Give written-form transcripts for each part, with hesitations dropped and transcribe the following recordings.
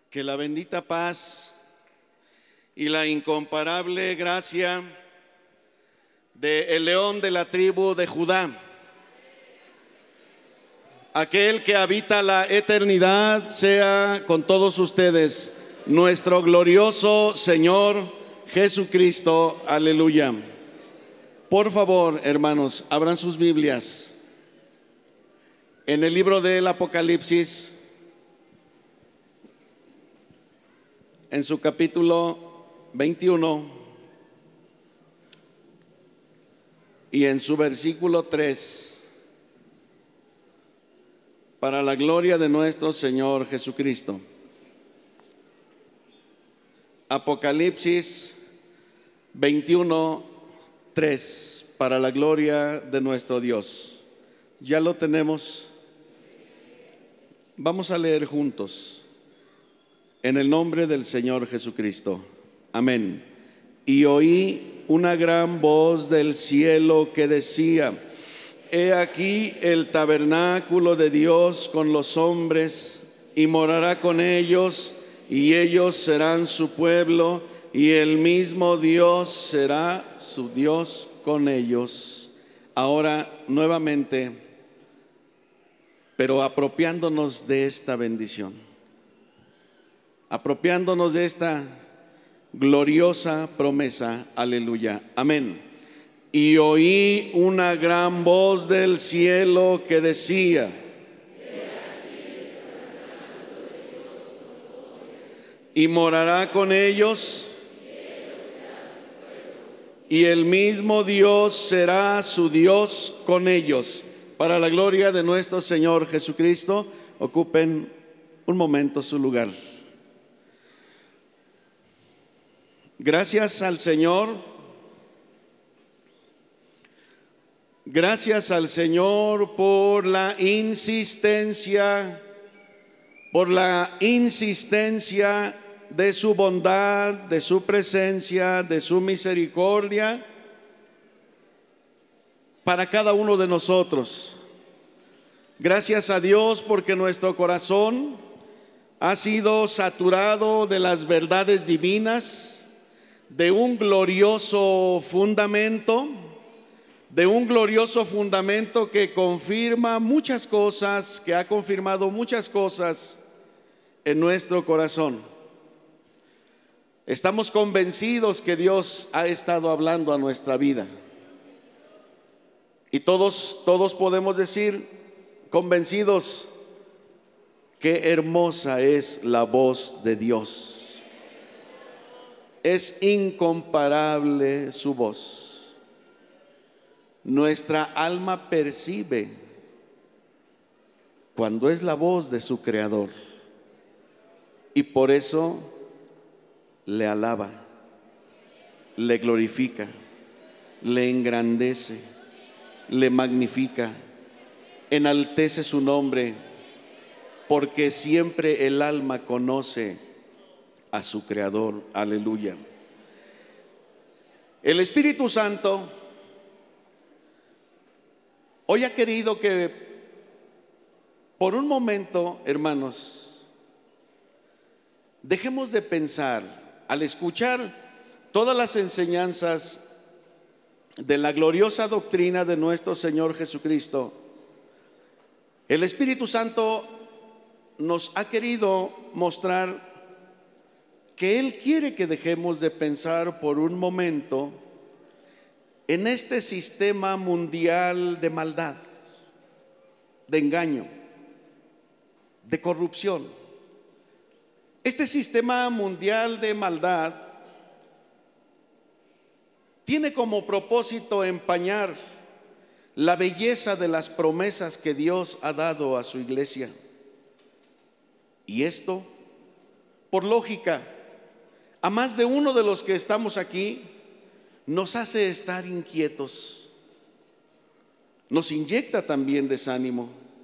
Que la bendita paz y la incomparable gracia de el león de la tribu de Judá, aquel que habita la eternidad, sea con todos ustedes, nuestro glorioso Señor Jesucristo. Aleluya. Por favor, hermanos, abran sus Biblias en el libro del Apocalipsis, en su capítulo 21 y en su versículo 3, para la gloria de nuestro Señor Jesucristo. Apocalipsis 21, 3, para la gloria de nuestro Dios. ¿Ya lo tenemos? Vamos a leer juntos, en el nombre del Señor Jesucristo. Amén. Y oí una gran voz del cielo que decía: He aquí el tabernáculo de Dios con los hombres, y morará con ellos, y ellos serán su pueblo, y el mismo Dios será su Dios con ellos. Ahora, nuevamente, pero apropiándonos de esta bendición, apropiándonos de esta gloriosa promesa. Aleluya. Amén. Y oí una gran voz del cielo que decía: y morará con ellos, y el mismo Dios será su Dios con ellos. Para la gloria de nuestro Señor Jesucristo, ocupen un momento su lugar. Gracias al Señor. Gracias al Señor por la insistencia de su bondad, de su presencia, de su misericordia para cada uno de nosotros. Gracias a Dios porque nuestro corazón ha sido saturado de las verdades divinas, de un glorioso fundamento, que confirma muchas cosas, que ha confirmado muchas cosas en nuestro corazón. Estamos convencidos que Dios ha estado hablando a nuestra vida. Y todos podemos decir, convencidos, qué hermosa es la voz de Dios. Es incomparable su voz. Nuestra alma percibe cuando es la voz de su Creador, y por eso le alaba, le glorifica, le engrandece, le magnifica, enaltece su nombre, porque siempre el alma conoce a su Creador. Aleluya. El Espíritu Santo hoy ha querido que por un momento, hermanos, dejemos de pensar, al escuchar todas las enseñanzas de la gloriosa doctrina de nuestro Señor Jesucristo, el Espíritu Santo nos ha querido mostrar que Él quiere que dejemos de pensar por un momento en este sistema mundial de maldad, de engaño, de corrupción. Este sistema mundial de maldad tiene como propósito empañar la belleza de las promesas que Dios ha dado a su iglesia. Y esto, por lógica, a más de uno de los que estamos aquí, nos hace estar inquietos, nos inyecta también desánimo.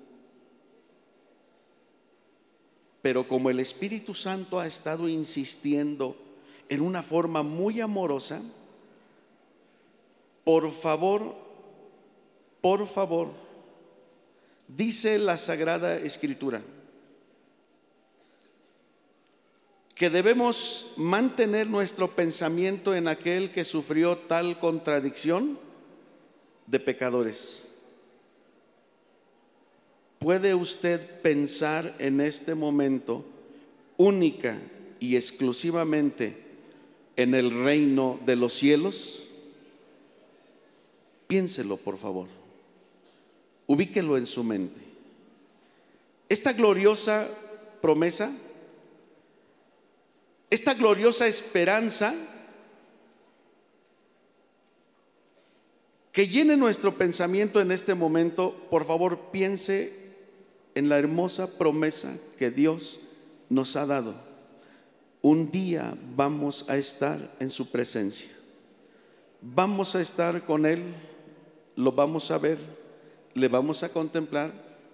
Pero como el Espíritu Santo ha estado insistiendo en una forma muy amorosa, por favor, dice la Sagrada Escritura: que debemos mantener nuestro pensamiento en aquel que sufrió tal contradicción de pecadores. ¿Puede usted pensar en este momento única y exclusivamente en el reino de los cielos? Piénselo, por favor. Ubíquelo en su mente. Esta gloriosa promesa, esta gloriosa esperanza que llene nuestro pensamiento en este momento, por favor, piense en la hermosa promesa que Dios nos ha dado. Un día vamos a estar en su presencia. Vamos a estar con Él, lo vamos a ver, le vamos a contemplar.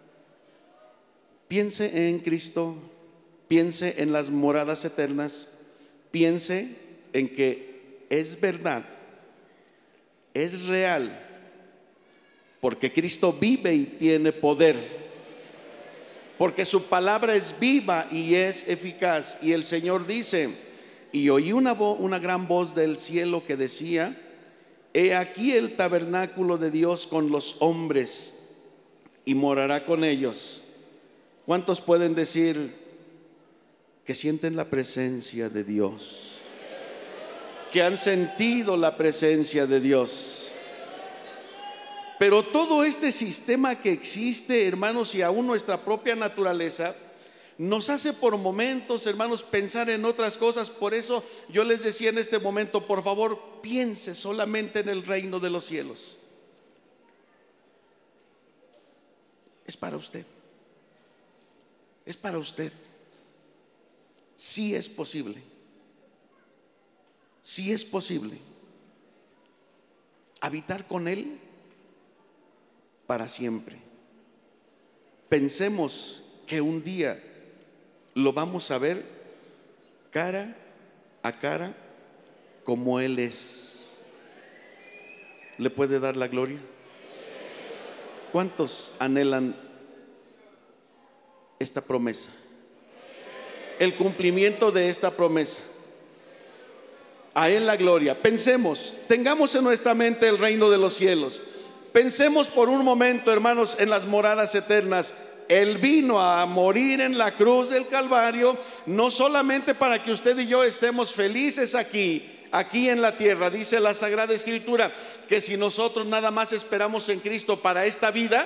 Piense en Cristo, piense en las moradas eternas, piense en que es verdad, es real, porque Cristo vive y tiene poder, porque su palabra es viva y es eficaz. Y el Señor dice: y oí una gran voz del cielo que decía: he aquí el tabernáculo de Dios con los hombres, y morará con ellos. ¿Cuántos pueden decir que sienten la presencia de Dios? Que han sentido la presencia de Dios. Pero todo este sistema que existe, hermanos, y aún nuestra propia naturaleza, nos hace por momentos, hermanos, pensar en otras cosas. Por eso yo les decía en este momento, por favor, piense solamente en el reino de los cielos. Es para usted. Es para usted. Sí es posible. Sí es posible habitar con Él para siempre. Pensemos que un día lo vamos a ver cara a cara como Él es. ¿Le puede dar la gloria? ¿Cuántos anhelan esta promesa? El cumplimiento de esta promesa. A Él la gloria. Pensemos, tengamos en nuestra mente el reino de los cielos. Pensemos por un momento, hermanos, en las moradas eternas. Él vino a morir en la cruz del Calvario, no solamente para que usted y yo estemos felices aquí en la tierra. Dice la Sagrada Escritura que si nosotros nada más esperamos en Cristo para esta vida,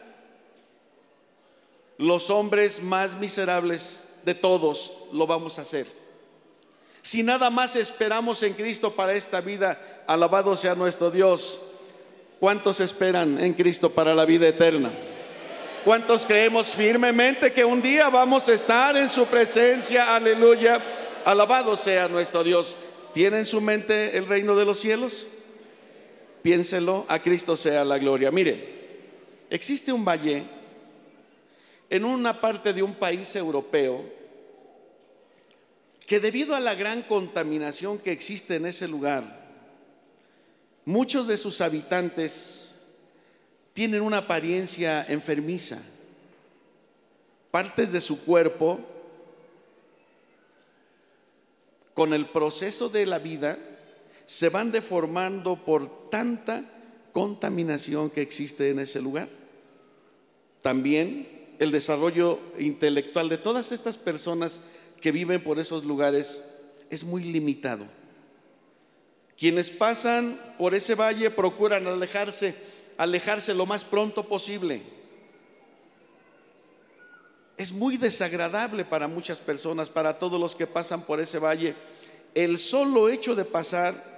los hombres más miserables de todos lo vamos a hacer. Si nada más esperamos en Cristo para esta vida, alabado sea nuestro Dios. ¿Cuántos esperan en Cristo para la vida eterna? ¿Cuántos creemos firmemente que un día vamos a estar en su presencia? Aleluya. Alabado sea nuestro Dios. ¿Tiene en su mente el reino de los cielos? Piénselo, a Cristo sea la gloria. Mire, existe un valle en una parte de un país europeo que debido a la gran contaminación que existe en ese lugar, muchos de sus habitantes tienen una apariencia enfermiza. Partes de su cuerpo, con el proceso de la vida, se van deformando por tanta contaminación que existe en ese lugar. También el desarrollo intelectual de todas estas personas que viven por esos lugares es muy limitado. Quienes pasan por ese valle procuran alejarse lo más pronto posible. Es muy desagradable para muchas personas, para todos los que pasan por ese valle. El solo hecho de pasar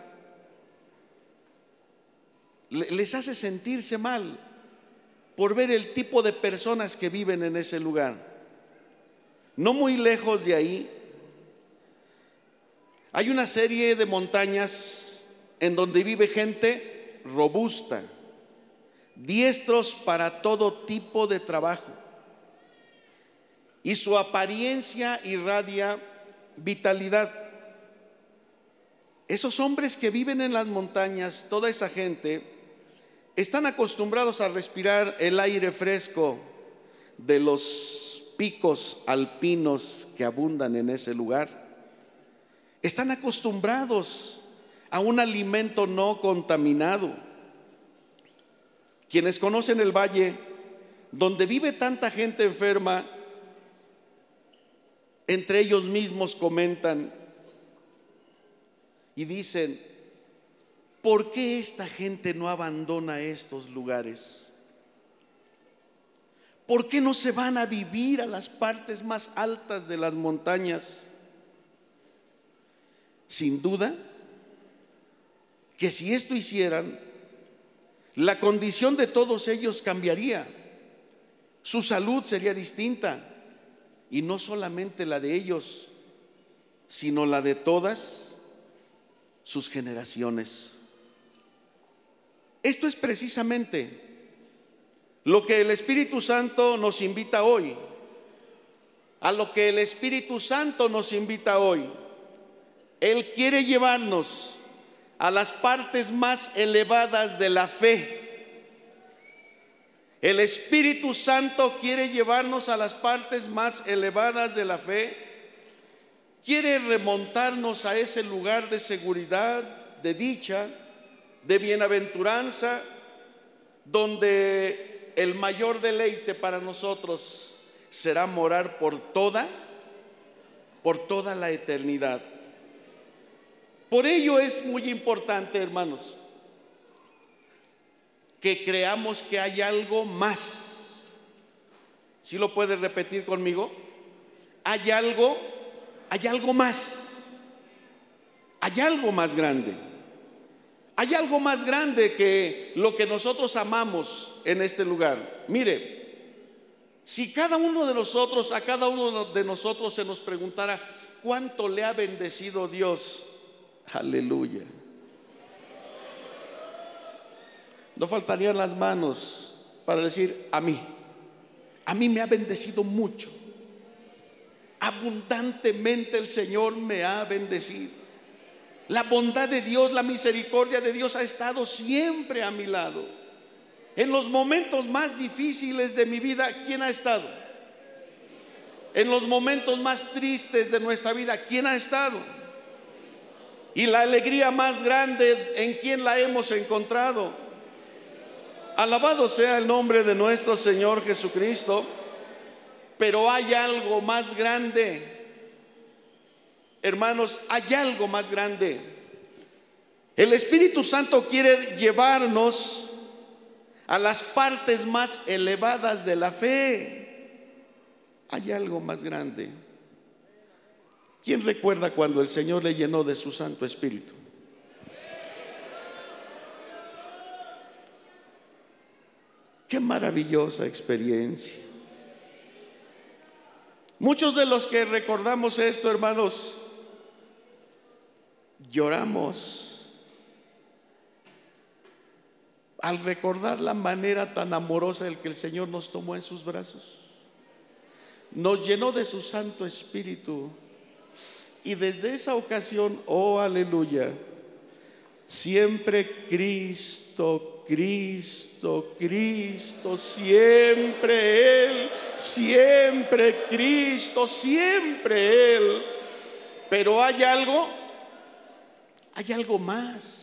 les hace sentirse mal por ver el tipo de personas que viven en ese lugar. No muy lejos de ahí hay una serie de montañas en donde vive gente robusta, diestros para todo tipo de trabajo, y su apariencia irradia vitalidad. Esos hombres que viven en las montañas, toda esa gente, están acostumbrados a respirar el aire fresco de los picos alpinos que abundan en ese lugar. Están acostumbrados a un alimento no contaminado. Quienes conocen el valle donde vive tanta gente enferma, entre ellos mismos comentan y dicen: ¿por qué esta gente no abandona estos lugares? ¿Por qué no se van a vivir a las partes más altas de las montañas? Sin duda que si esto hicieran, la condición de todos ellos cambiaría. Su salud sería distinta, y no solamente la de ellos, sino la de todas sus generaciones. Esto es precisamente lo que el Espíritu Santo nos invita hoy, a lo que el Espíritu Santo nos invita hoy. Él quiere llevarnos a las partes más elevadas de la fe. El Espíritu Santo quiere llevarnos a las partes más elevadas de la fe. Quiere remontarnos a ese lugar de seguridad, de dicha, de bienaventuranza, donde el mayor deleite para nosotros será morar por toda la eternidad. Por ello es muy importante, hermanos, que creamos que hay algo más. ¿Sí lo puedes repetir conmigo? Hay algo más. Hay algo más grande. Hay algo más grande que lo que nosotros amamos en este lugar. Mire, si a cada uno de nosotros se nos preguntara cuánto le ha bendecido Dios, aleluya, no faltarían las manos para decir: a mí me ha bendecido mucho, abundantemente el Señor me ha bendecido. La bondad de Dios, la misericordia de Dios ha estado siempre a mi lado. En los momentos más difíciles de mi vida, ¿quién ha estado? En los momentos más tristes de nuestra vida, ¿quién ha estado? Y la alegría más grande, ¿en quién la hemos encontrado? Alabado sea el nombre de nuestro Señor Jesucristo. Pero hay algo más grande, hermanos, hay algo más grande. El Espíritu Santo quiere llevarnos a las partes más elevadas de la fe. Hay algo más grande. ¿Quién recuerda cuando el Señor le llenó de su Santo Espíritu? Qué maravillosa experiencia. Muchos de los que recordamos esto, hermanos, lloramos al recordar la manera tan amorosa en que el Señor nos tomó en sus brazos, nos llenó de su Santo Espíritu, y desde esa ocasión, oh aleluya, siempre Cristo, Cristo, Cristo, siempre Él, siempre Cristo, siempre Él. Pero hay algo más.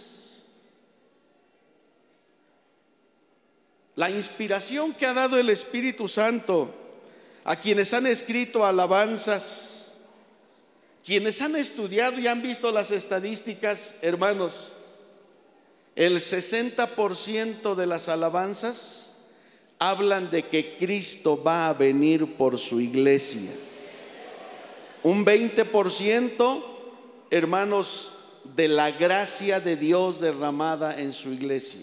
La inspiración que ha dado el Espíritu Santo a quienes han escrito alabanzas, quienes han estudiado y han visto las estadísticas, hermanos, el 60% de las alabanzas hablan de que Cristo va a venir por su iglesia. Un 20%, hermanos, de la gracia de Dios derramada en su iglesia.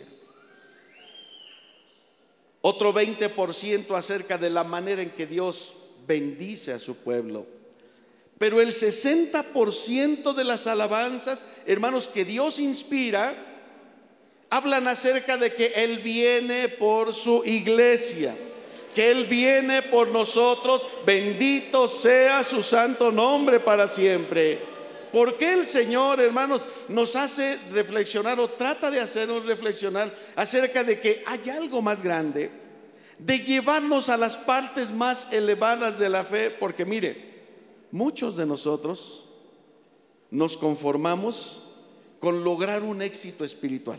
Otro 20% acerca de la manera en que Dios bendice a su pueblo. Pero el 60% de las alabanzas, hermanos, que Dios inspira, hablan acerca de que Él viene por su iglesia, que Él viene por nosotros. Bendito sea su santo nombre para siempre. Porque el Señor, hermanos, nos hace reflexionar, o trata de hacernos reflexionar acerca de que hay algo más grande, de llevarnos a las partes más elevadas de la fe. Porque mire, muchos de nosotros nos conformamos con lograr un éxito espiritual.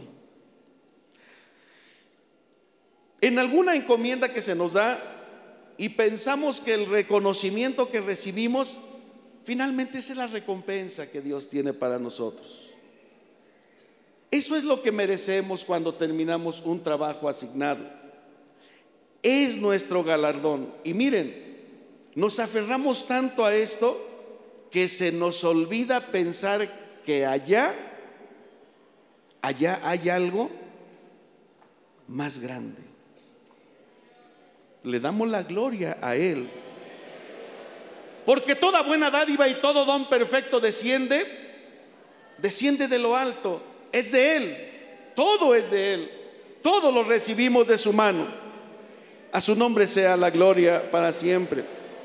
En alguna encomienda que se nos da y pensamos que el reconocimiento que recibimos finalmente esa es la recompensa que Dios tiene para nosotros. Eso es lo que merecemos cuando terminamos un trabajo asignado. Es nuestro galardón. Y miren, nos aferramos tanto a esto que se nos olvida pensar que allá hay algo más grande. Le damos la gloria a Él. Porque toda buena dádiva y todo don perfecto desciende de lo alto. Es de Él. Todo es de Él. Todo lo recibimos de su mano. A su nombre sea la gloria para siempre.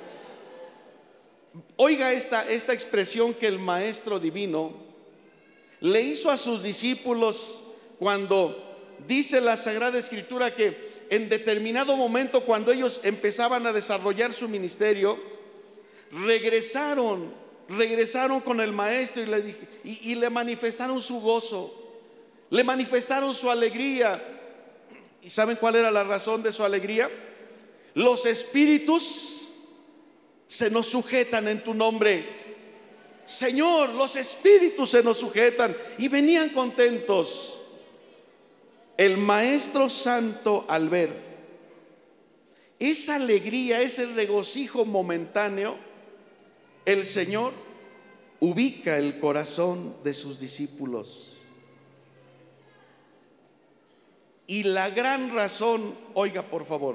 Oiga esta expresión que el Maestro Divino le hizo a sus discípulos cuando dice la Sagrada Escritura que en determinado momento, cuando ellos empezaban a desarrollar su ministerio, regresaron con el Maestro y le manifestaron su gozo, le manifestaron su alegría. ¿Y saben cuál era la razón de su alegría? Los espíritus se nos sujetan en tu nombre. Señor, los espíritus se nos sujetan, y venían contentos. El Maestro Santo, al ver esa alegría, ese regocijo momentáneo, el Señor ubica el corazón de sus discípulos. Y la gran razón, oiga por favor,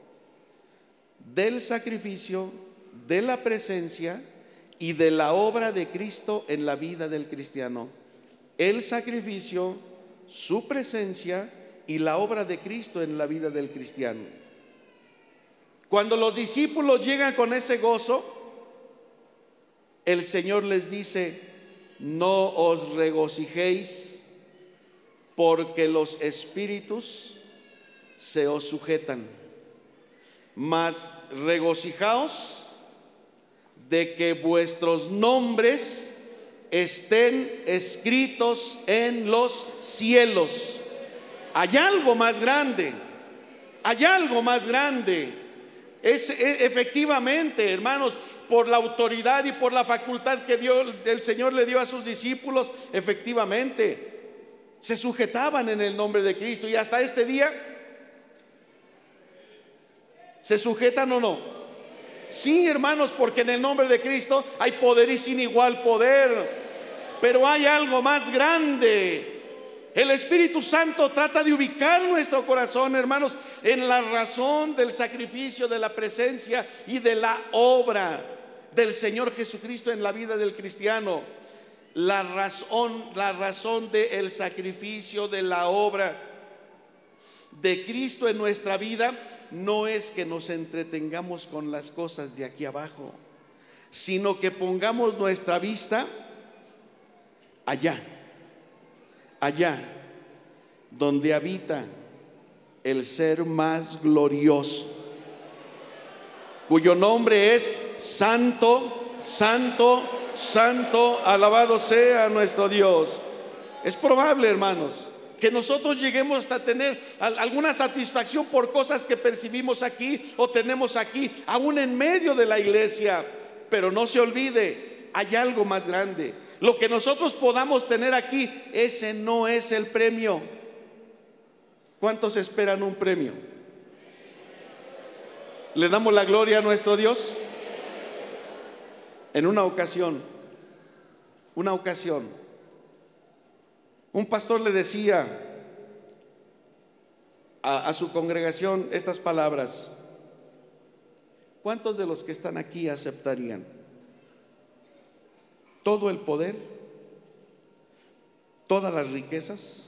del sacrificio, de la presencia y de la obra de Cristo en la vida del cristiano. El sacrificio, su presencia y la obra de Cristo en la vida del cristiano. Cuando los discípulos llegan con ese gozo, el Señor les dice: no os regocijéis porque los espíritus se os sujetan, mas regocijaos de que vuestros nombres estén escritos en los cielos. Hay algo más grande, hay algo más grande. Efectivamente, hermanos, por la autoridad y por la facultad que el Señor le dio a sus discípulos, efectivamente, se sujetaban en el nombre de Cristo, y hasta este día, ¿se sujetan o no? Sí, hermanos, porque en el nombre de Cristo hay poder y sin igual poder. Pero hay algo más grande. El Espíritu Santo trata de ubicar nuestro corazón, hermanos, en la razón del sacrificio, de la presencia y de la obra del Señor Jesucristo en la vida del cristiano. La razón del sacrificio, de la obra de Cristo en nuestra vida no es que nos entretengamos con las cosas de aquí abajo, sino que pongamos nuestra vista allá donde habita el ser más glorioso, cuyo nombre es Santo, Santo, Santo, alabado sea nuestro Dios. Es probable, hermanos, que nosotros lleguemos hasta tener alguna satisfacción por cosas que percibimos aquí o tenemos aquí, aún en medio de la iglesia. Pero no se olvide, hay algo más grande. Lo que nosotros podamos tener aquí, ese no es el premio. ¿Cuántos esperan un premio? ¿Le damos la gloria a nuestro Dios? En una ocasión, un pastor le decía a su congregación estas palabras: ¿cuántos de los que están aquí aceptarían todo el poder, todas las riquezas,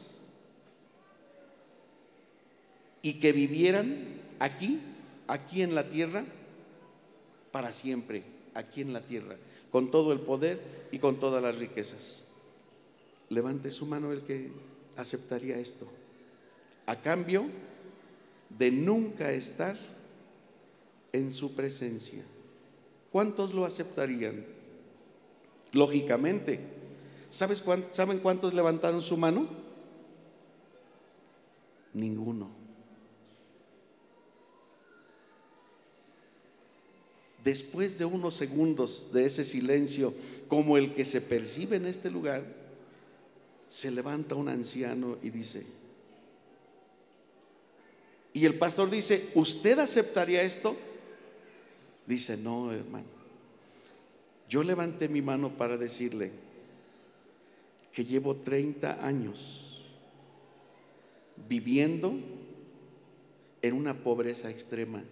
y que vivieran aquí en la tierra, para siempre, aquí en la tierra, con todo el poder y con todas las riquezas? Levante su mano el que aceptaría esto, a cambio de nunca estar en su presencia. ¿Cuántos lo aceptarían? Lógicamente, ¿Saben cuántos levantaron su mano? Ninguno. Después de unos segundos de ese silencio, como el que se percibe en este lugar, se levanta un anciano y dice, y el pastor dice, ¿usted aceptaría esto? Dice, no, hermano. Yo levanté mi mano para decirle que llevo 30 años viviendo en una pobreza extrema,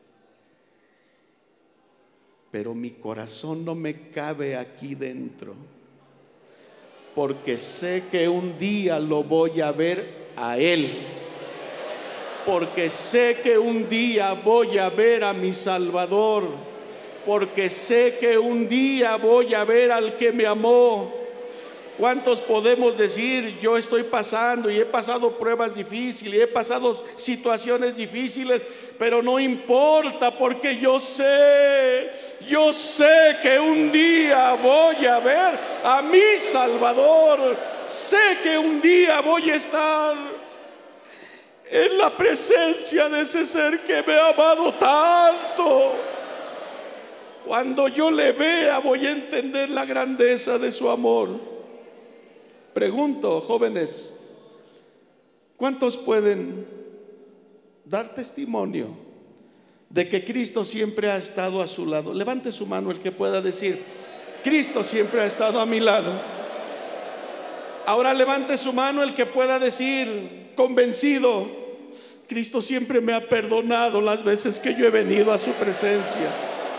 pero mi corazón no me cabe aquí dentro, porque sé que un día lo voy a ver a Él, porque sé que un día voy a ver a mi Salvador, porque sé que un día voy a ver al que me amó. ¿Cuántos podemos decir, yo estoy pasando y he pasado pruebas difíciles, y he pasado situaciones difíciles, pero no importa, porque yo sé que un día voy a ver a mi Salvador, sé que un día voy a estar en la presencia de ese ser que me ha amado tanto? Cuando yo le vea, voy a entender la grandeza de su amor. Pregunto, jóvenes, ¿cuántos pueden dar testimonio de que Cristo siempre ha estado a su lado? Levante su mano el que pueda decir, Cristo siempre ha estado a mi lado. Ahora levante su mano el que pueda decir, convencido, Cristo siempre me ha perdonado las veces que yo he venido a su presencia.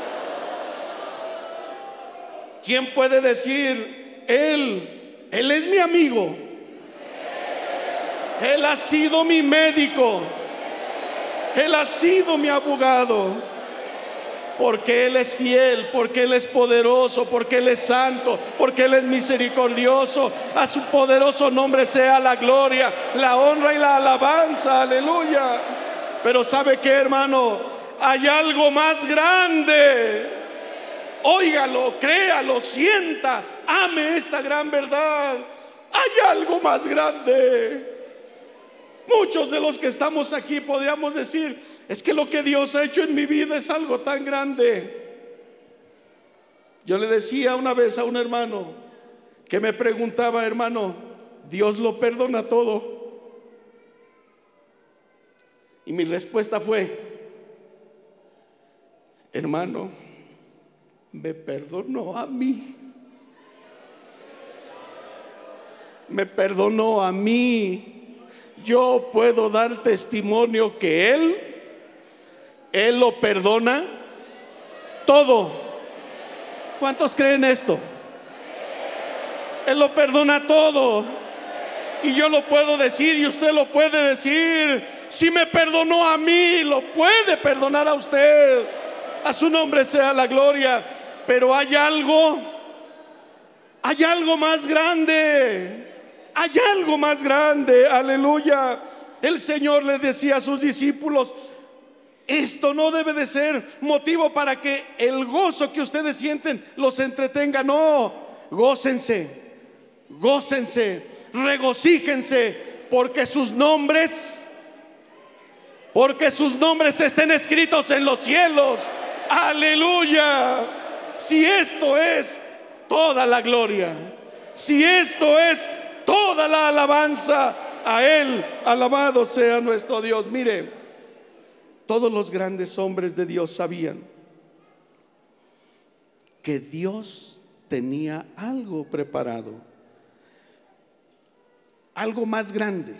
¿Quién puede decir, Él es mi amigo, Él ha sido mi médico, Él ha sido mi abogado, porque Él es fiel, porque Él es poderoso, porque Él es santo, porque Él es misericordioso? A su poderoso nombre sea la gloria, la honra y la alabanza, aleluya. Pero ¿sabe qué, hermano? Hay algo más grande. Óigalo, créalo, sienta, ame esta gran verdad. Hay algo más grande. Muchos de los que estamos aquí podríamos decir, es que lo que Dios ha hecho en mi vida es algo tan grande. Yo le decía una vez a un hermano que me preguntaba, hermano, ¿Dios lo perdona todo? Y mi respuesta fue, hermano, me perdonó a mí. Me perdonó a mí. Yo puedo dar testimonio que Él lo perdona todo. ¿Cuántos creen esto? Él lo perdona todo. Y yo lo puedo decir y usted lo puede decir. Si me perdonó a mí, lo puede perdonar a usted. A su nombre sea la gloria. Pero hay algo más grande. Hay algo más grande, aleluya. El Señor les decía a sus discípulos, esto no debe de ser motivo para que el gozo que ustedes sienten los entretenga. No, gócense, regocíjense, porque sus nombres estén escritos en los cielos. Aleluya. Si esto es toda la gloria, si esto es toda la alabanza a Él, alabado sea nuestro Dios. Mire, todos los grandes hombres de Dios sabían que Dios tenía algo preparado, algo más grande,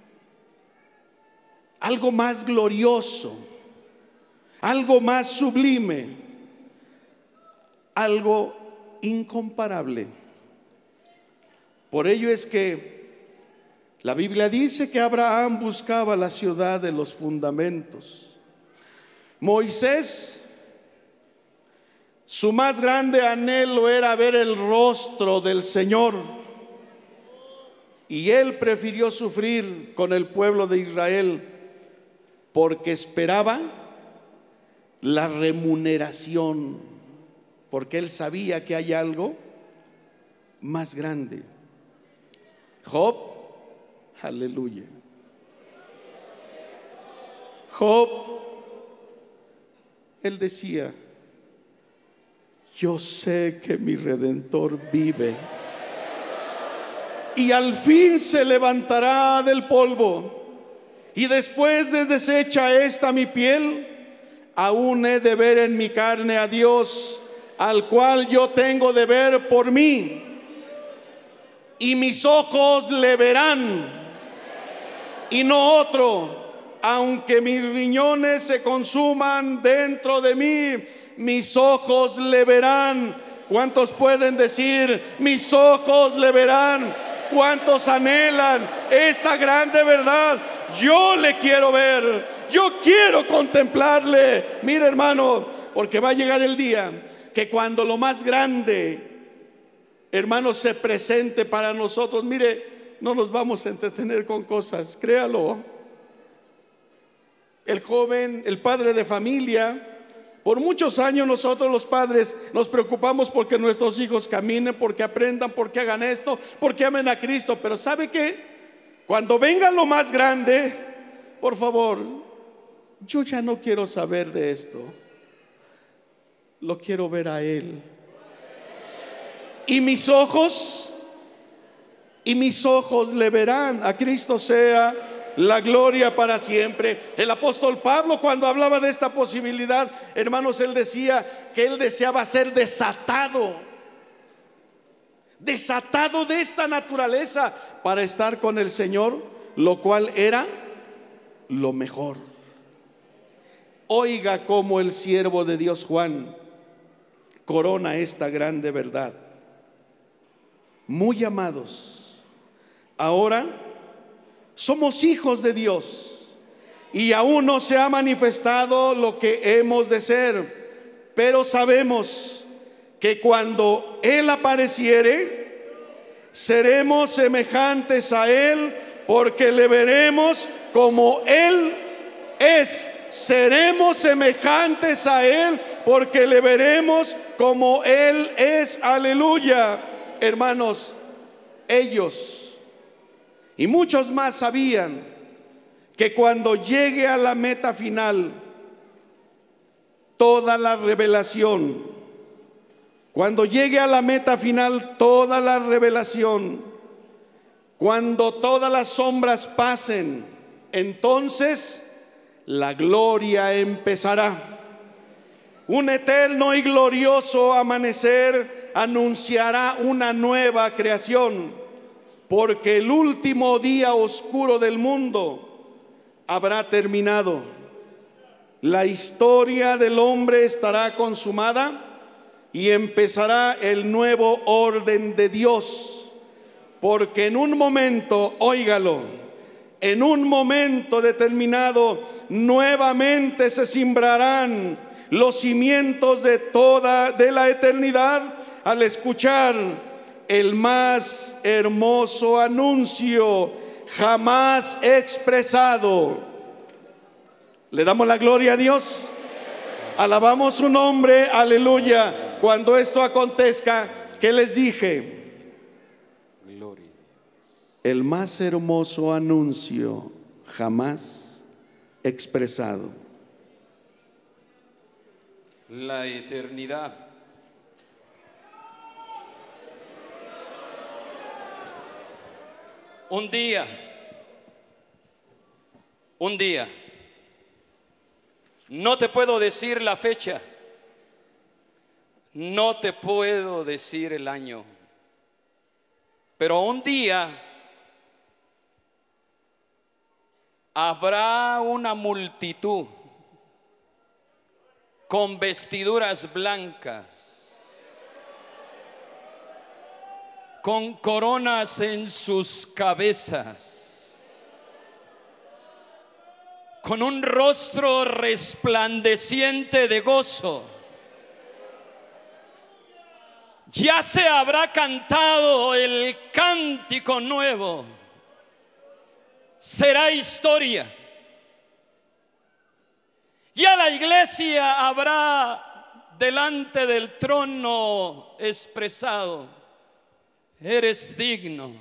algo más glorioso, algo más sublime, algo incomparable. Por ello es que la Biblia dice que Abraham buscaba la ciudad de los fundamentos. Moisés, su más grande anhelo era ver el rostro del Señor, y él prefirió sufrir con el pueblo de Israel porque esperaba la remuneración, porque él sabía que hay algo más grande. Job, aleluya. Job, él decía: yo sé que mi Redentor vive y al fin se levantará del polvo, y después de deshecha esta mi piel, aún he de ver en mi carne a Dios, al cual yo tengo de ver por mí, y mis ojos le verán y no otro. Aunque mis riñones se consuman dentro de mí, mis ojos le verán. ¿Cuántos pueden decir: mis ojos le verán? ¿Cuántos anhelan esta grande verdad? Yo le quiero ver, yo quiero contemplarle. Mire, hermano, porque va a llegar el día que cuando lo más grande, hermano, se presente para nosotros, mire, no nos vamos a entretener con cosas, créalo. El joven, el padre de familia, por muchos años nosotros los padres nos preocupamos porque nuestros hijos caminen, porque aprendan, porque hagan esto, porque amen a Cristo. Pero ¿sabe qué? Cuando venga lo más grande, por favor, yo ya no quiero saber de esto, lo quiero ver a Él. Y mis ojos le verán. A Cristo sea la gloria para siempre. El apóstol Pablo, cuando hablaba de esta posibilidad, hermanos, él decía que él deseaba ser desatado de esta naturaleza para estar con el Señor, lo cual era lo mejor. Oiga cómo el siervo de Dios Juan corona esta grande verdad. Muy amados, ahora somos hijos de Dios y aún no se ha manifestado lo que hemos de ser, pero sabemos que cuando Él apareciere, seremos semejantes a Él, porque le veremos como Él es. Seremos semejantes a Él, porque le veremos como Él es. Aleluya. Hermanos, ellos y muchos más sabían que cuando llegue a la meta final, toda la revelación, cuando llegue a la meta final toda la revelación, cuando todas las sombras pasen, entonces la gloria empezará. Un eterno y glorioso amanecer anunciará una nueva creación, porque el último día oscuro del mundo habrá terminado. La historia del hombre estará consumada y empezará el nuevo orden de Dios, porque en un momento, óigalo, en un momento determinado, nuevamente se simbrarán los cimientos de la eternidad, al escuchar el más hermoso anuncio jamás expresado. Le damos la gloria a Dios, alabamos su nombre, aleluya. Cuando esto acontezca, ¿qué les dije? Gloria. El más hermoso anuncio jamás expresado. La eternidad. Un día, no te puedo decir la fecha, no te puedo decir el año, pero un día habrá una multitud con vestiduras blancas, con coronas en sus cabezas, con un rostro resplandeciente de gozo. Ya se habrá cantado el cántico nuevo, será historia. Ya la iglesia habrá delante del trono expresado Eres digno.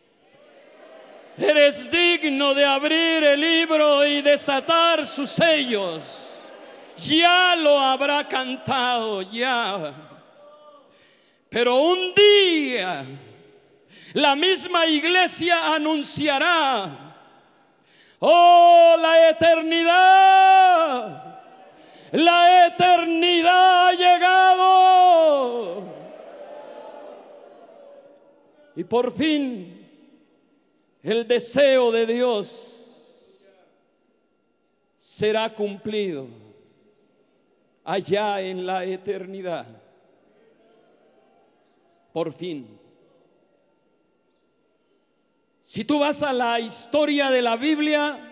Eres digno de abrir el libro y desatar sus sellos. Ya lo habrá cantado, ya. Pero un día la misma iglesia anunciará: oh, la eternidad ha llegado. Y por fin el deseo de Dios será cumplido allá en la eternidad. Por fin. Si tú vas a la historia de la Biblia,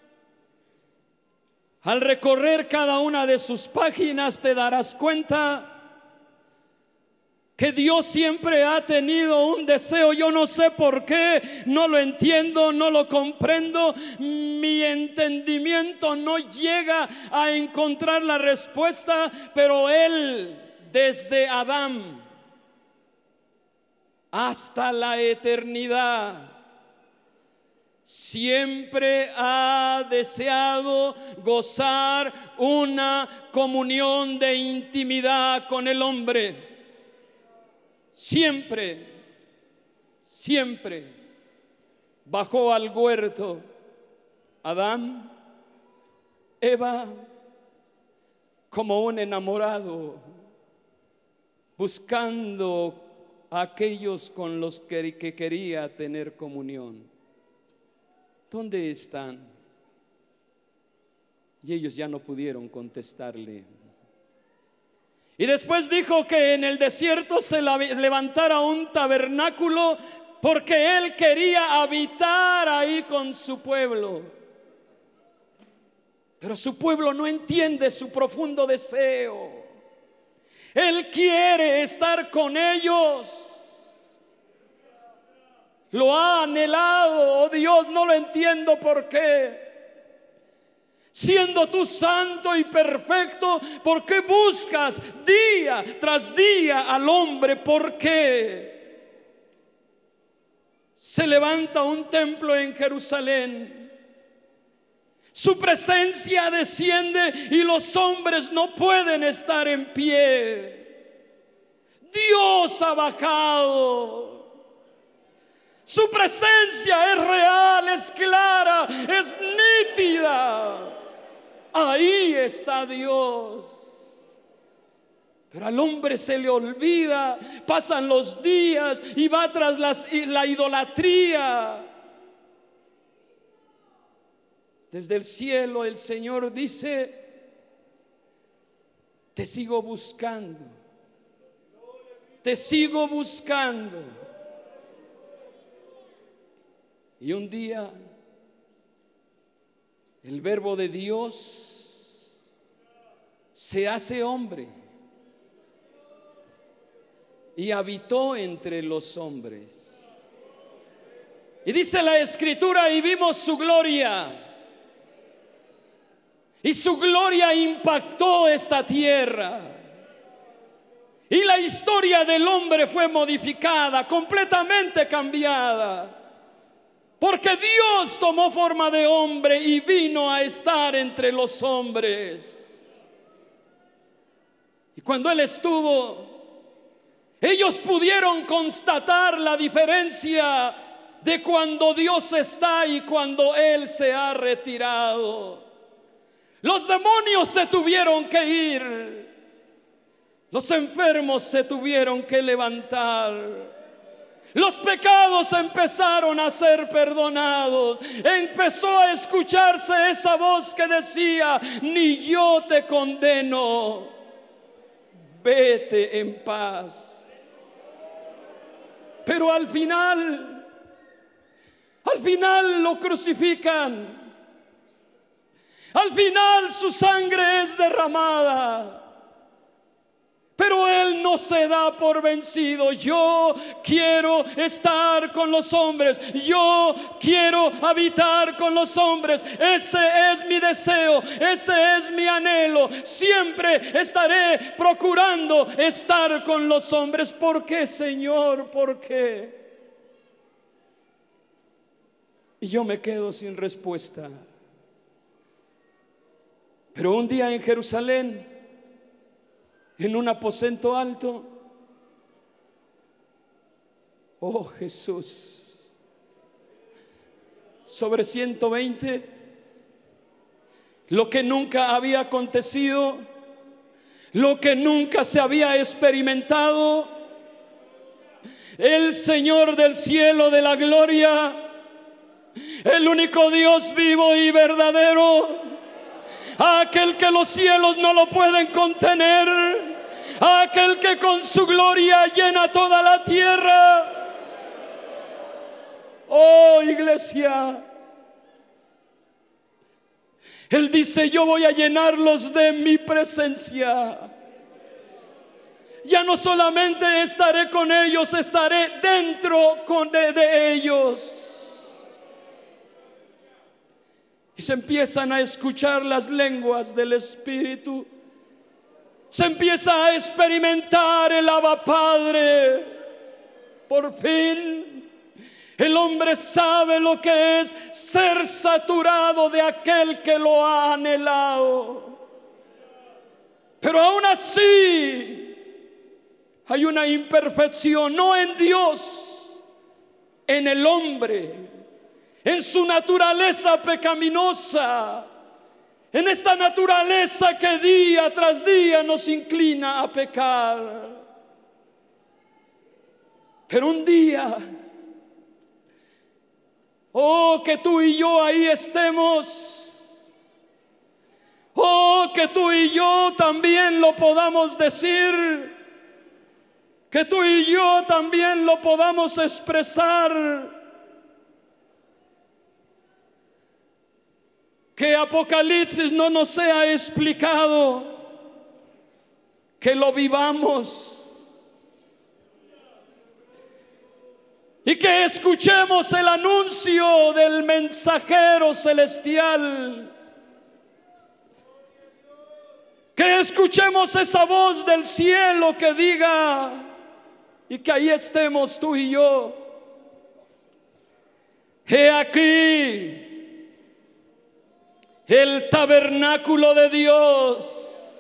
al recorrer cada una de sus páginas te darás cuenta que Dios siempre ha tenido un deseo. Yo no sé por qué, no lo entiendo, no lo comprendo. Mi entendimiento no llega a encontrar la respuesta, pero Él, desde Adán hasta la eternidad, siempre ha deseado gozar una comunión de intimidad con el hombre. Siempre, siempre bajó al huerto Adán, Eva, como un enamorado, buscando a aquellos con los que quería tener comunión. ¿Dónde están? Y ellos ya no pudieron contestarle. Y después dijo que en el desierto se levantara un tabernáculo, porque Él quería habitar ahí con su pueblo. Pero su pueblo no entiende su profundo deseo. Él quiere estar con ellos. Lo ha anhelado. Oh Dios, no lo entiendo por qué. Siendo tú santo y perfecto, ¿por qué buscas día tras día al hombre? ¿Por qué se levanta un templo en Jerusalén? Su presencia desciende y los hombres no pueden estar en pie. Dios ha bajado. Su presencia es real, es clara, es nítida. Ahí está Dios. Pero al hombre se le olvida, pasan los días y va tras la idolatría. Desde el cielo el Señor dice: te sigo buscando, te sigo buscando. Y un día el Verbo de Dios se hace hombre y habitó entre los hombres. Y dice la Escritura: y vimos su gloria. Y su gloria impactó esta tierra. Y la historia del hombre fue modificada, completamente cambiada. Porque Dios tomó forma de hombre y vino a estar entre los hombres. Y cuando Él estuvo, ellos pudieron constatar la diferencia de cuando Dios está y cuando Él se ha retirado. Los demonios se tuvieron que ir. Los enfermos se tuvieron que levantar. Los pecados empezaron a ser perdonados. Empezó a escucharse esa voz que decía: ni yo te condeno, vete en paz. Pero al final lo crucifican. Al final su sangre es derramada. Pero Él no se da por vencido. Yo quiero estar con los hombres. Yo quiero habitar con los hombres. Ese es mi deseo. Ese es mi anhelo. Siempre estaré procurando estar con los hombres. ¿Por qué, Señor? ¿Por qué? Y yo me quedo sin respuesta. Pero un día en Jerusalén, en un aposento alto, oh Jesús, sobre 120, lo que nunca había acontecido, lo que nunca se había experimentado, el Señor del cielo, de la gloria, el único Dios vivo y verdadero, aquel que los cielos no lo pueden contener, aquel que con su gloria llena toda la tierra. Oh, iglesia, Él dice: yo voy a llenarlos de mi presencia. Ya no solamente estaré con ellos, estaré dentro de ellos. Y se empiezan a escuchar las lenguas del Espíritu. Se empieza a experimentar el Abba Padre. Por fin el hombre sabe lo que es ser saturado de aquel que lo ha anhelado. Pero aún así hay una imperfección, no en Dios, en el hombre, en su naturaleza pecaminosa, en esta naturaleza que día tras día nos inclina a pecar. Pero un día, oh, que tú y yo ahí estemos, oh, que tú y yo también lo podamos decir, que tú y yo también lo podamos expresar. Que Apocalipsis no nos sea explicado, que lo vivamos y que escuchemos el anuncio del mensajero celestial, que escuchemos esa voz del cielo que diga, y que ahí estemos tú y yo. He aquí el tabernáculo de Dios.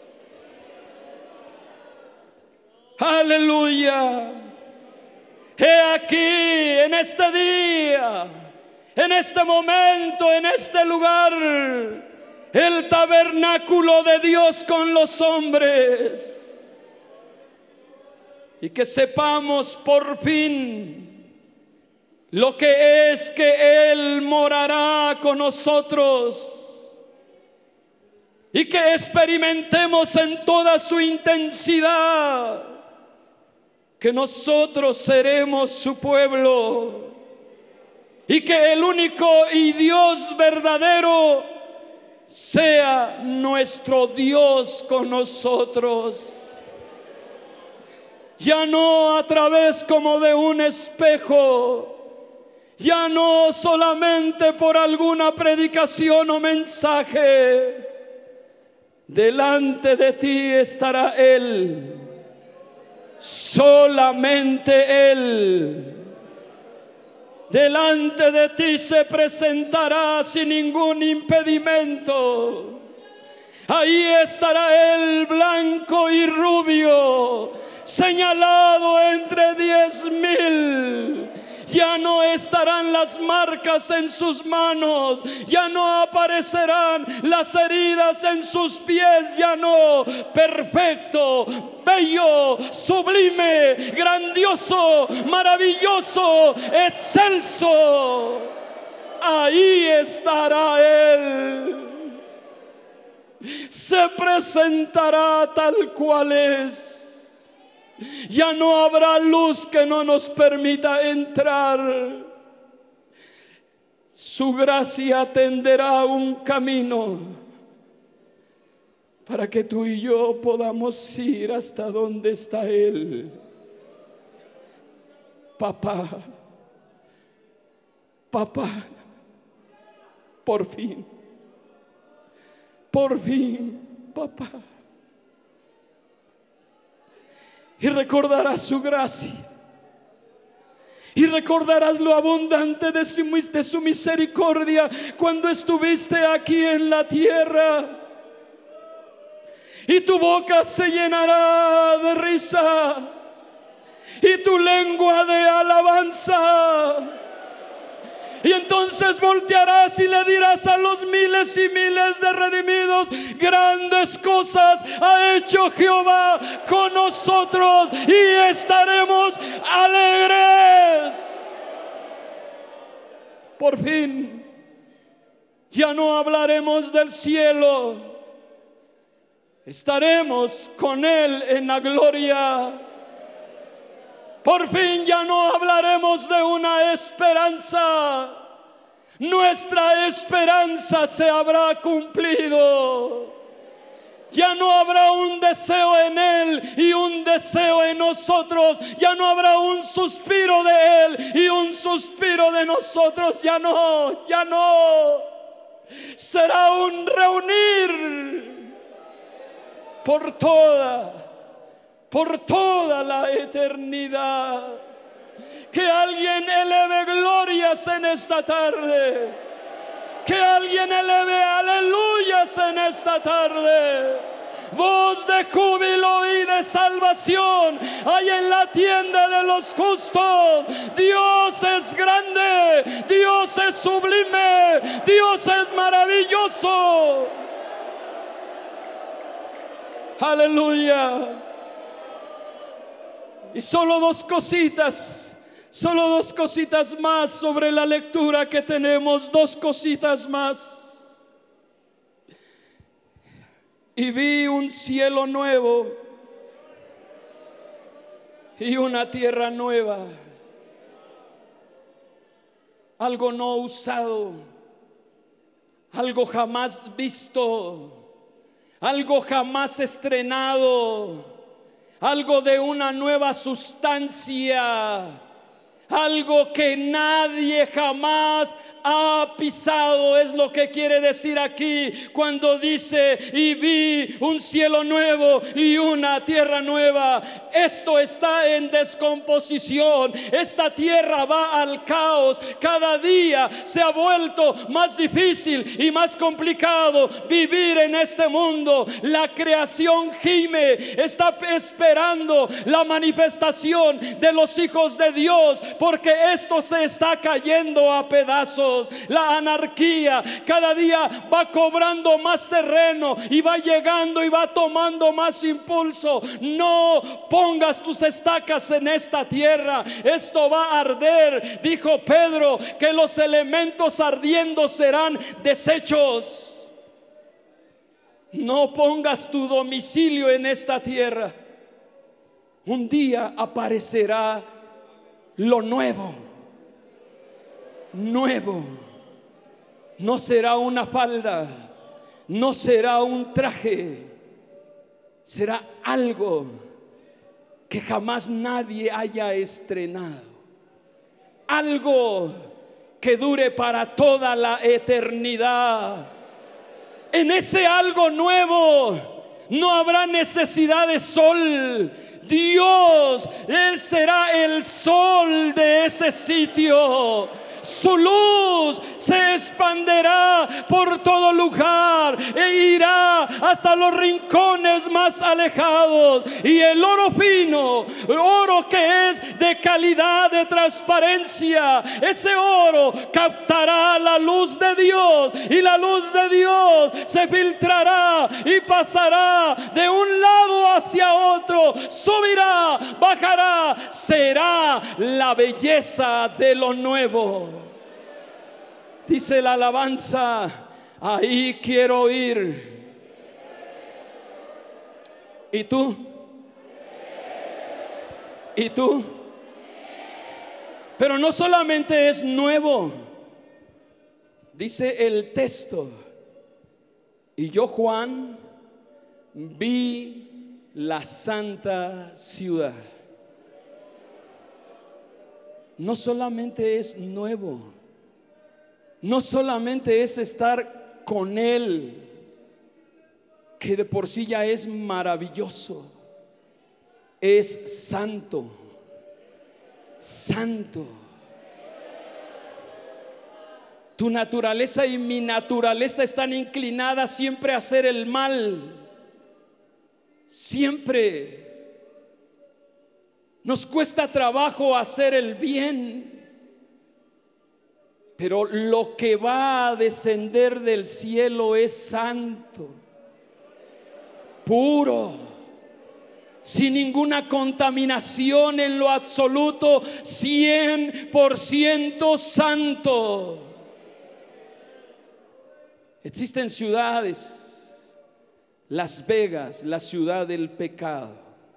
Aleluya. He aquí en este día, en este momento, en este lugar, el tabernáculo de Dios con los hombres. Y que sepamos por fin lo que es que Él morará con nosotros. Y que experimentemos en toda su intensidad que nosotros seremos su pueblo. Y que el único y Dios verdadero sea nuestro Dios con nosotros. Ya no a través como de un espejo, ya no solamente por alguna predicación o mensaje. Delante de ti estará Él, solamente Él. Delante de ti se presentará sin ningún impedimento. Ahí estará Él, blanco y rubio, señalado entre 10,000. Ya no estarán las marcas en sus manos, ya no aparecerán las heridas en sus pies, ya no. Perfecto, bello, sublime, grandioso, maravilloso, excelso. Ahí estará Él. Se presentará tal cual es. Ya no habrá luz que no nos permita entrar. Su gracia tenderá un camino para que tú y yo podamos ir hasta donde está Él. Papá, papá, por fin, papá. Y recordará su gracia, Y recordarás lo abundante de su misericordia cuando estuviste aquí en la tierra. Y tu boca se llenará de risa y tu lengua de alabanza. Y entonces voltearás y le dirás a los miles y miles de redimidos: grandes cosas ha hecho Jehová con nosotros y estaremos alegres. Por fin, ya no hablaremos del cielo, estaremos con Él en la gloria. Por fin ya no hablaremos de una esperanza. Nuestra esperanza se habrá cumplido. Ya no habrá un deseo en Él y un deseo en nosotros. Ya no habrá un suspiro de Él y un suspiro de nosotros. Ya no, ya no. Será un reunir por toda la eternidad. Que alguien eleve glorias en esta tarde. Que alguien eleve aleluyas en esta tarde. Voz de júbilo y de salvación hay en la tienda de los justos. Dios es grande, Dios es sublime, Dios es maravilloso. Aleluya. Y solo dos cositas más sobre la lectura que tenemos, dos cositas más. Y vi un cielo nuevo y una tierra nueva, algo no usado, algo jamás visto, algo jamás estrenado, algo de una nueva sustancia, algo que nadie jamás ha pisado. Es lo que quiere decir aquí cuando dice: y vi un cielo nuevo y una tierra nueva. Esto está en descomposición. Esta tierra va al caos. Cada día se ha vuelto más difícil y más complicado vivir en este mundo. La creación gime, está esperando la manifestación de los hijos de Dios, porque esto se está cayendo a pedazos. La anarquía cada día va cobrando más terreno y va llegando y va tomando más impulso. No pongas tus estacas en esta tierra, esto va a arder. Dijo Pedro que los elementos ardiendo serán desechos. No pongas tu domicilio en esta tierra. Un día aparecerá lo nuevo. Nuevo. No será una falda, no será un traje, será algo que jamás nadie haya estrenado. Algo que dure para toda la eternidad. En ese algo nuevo no habrá necesidad de sol. Dios, Él será el sol de ese sitio. Su luz se expanderá por todo lugar e irá hasta los rincones más alejados. Y el oro fino, oro que es de calidad, de transparencia, ese oro captará la luz de Dios, y la luz de Dios se filtrará y pasará de un lado hacia otro, subirá, bajará, será la belleza de lo nuevo. Dice la alabanza: ahí quiero ir. ¿Y tú? ¿Y tú? Pero no solamente es nuevo, dice el texto: y yo, Juan, vi la santa ciudad. No solamente es nuevo, no solamente es estar con Él, que de por sí ya es maravilloso, es santo, santo. Tu naturaleza y mi naturaleza están inclinadas siempre a hacer el mal. Siempre nos cuesta trabajo hacer el bien. Pero lo que va a descender del cielo es santo, puro, sin ninguna contaminación en lo absoluto, 100% santo. Existen ciudades, Las Vegas, la ciudad del pecado;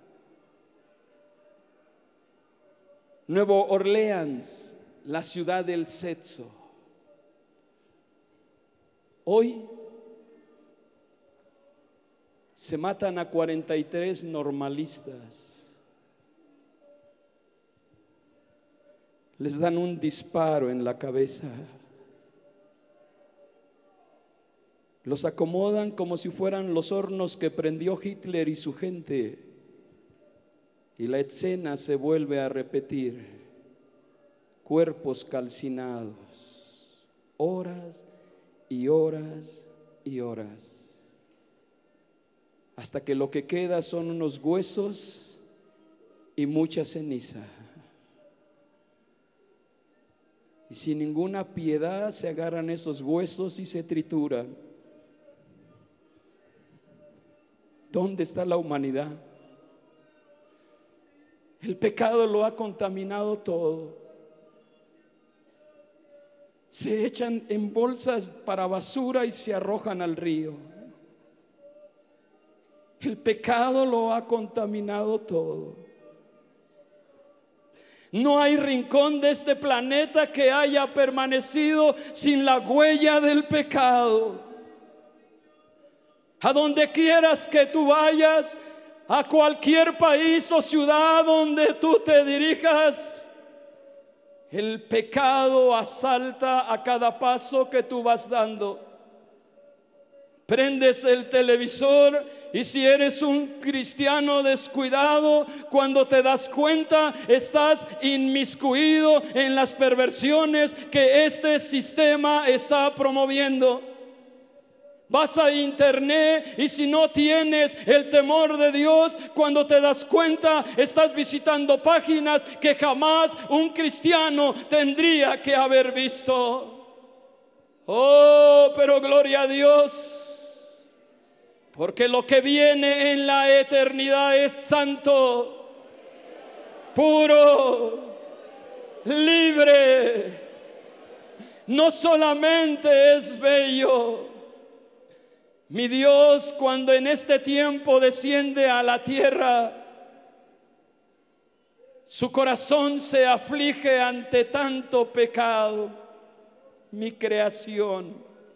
Nueva Orleans, la ciudad del sexo. Hoy se matan a 43 normalistas. Les dan un disparo en la cabeza. Los acomodan como si fueran los hornos que prendió Hitler y su gente. Y la escena se vuelve a repetir. Cuerpos calcinados. Horas y horas y horas. Hasta que lo que queda son unos huesos y mucha ceniza. Y sin ninguna piedad se agarran esos huesos y se trituran. ¿Dónde está la humanidad? El pecado lo ha contaminado todo. Se echan en bolsas para basura y se arrojan al río. El pecado lo ha contaminado todo. No hay rincón de este planeta que haya permanecido sin la huella del pecado. A donde quieras que tú vayas, a cualquier país o ciudad donde tú te dirijas, el pecado asalta a cada paso que tú vas dando. Prendes el televisor y si eres un cristiano descuidado, cuando te das cuenta, estás inmiscuido en las perversiones que este sistema está promoviendo. Vas a internet y si no tienes el temor de Dios, cuando te das cuenta, estás visitando páginas que jamás un cristiano tendría que haber visto. Oh, pero gloria a Dios, porque lo que viene en la eternidad es santo, puro, libre. No solamente es bello. Mi Dios, cuando en este tiempo desciende a la tierra, su corazón se aflige ante tanto pecado. Mi creación,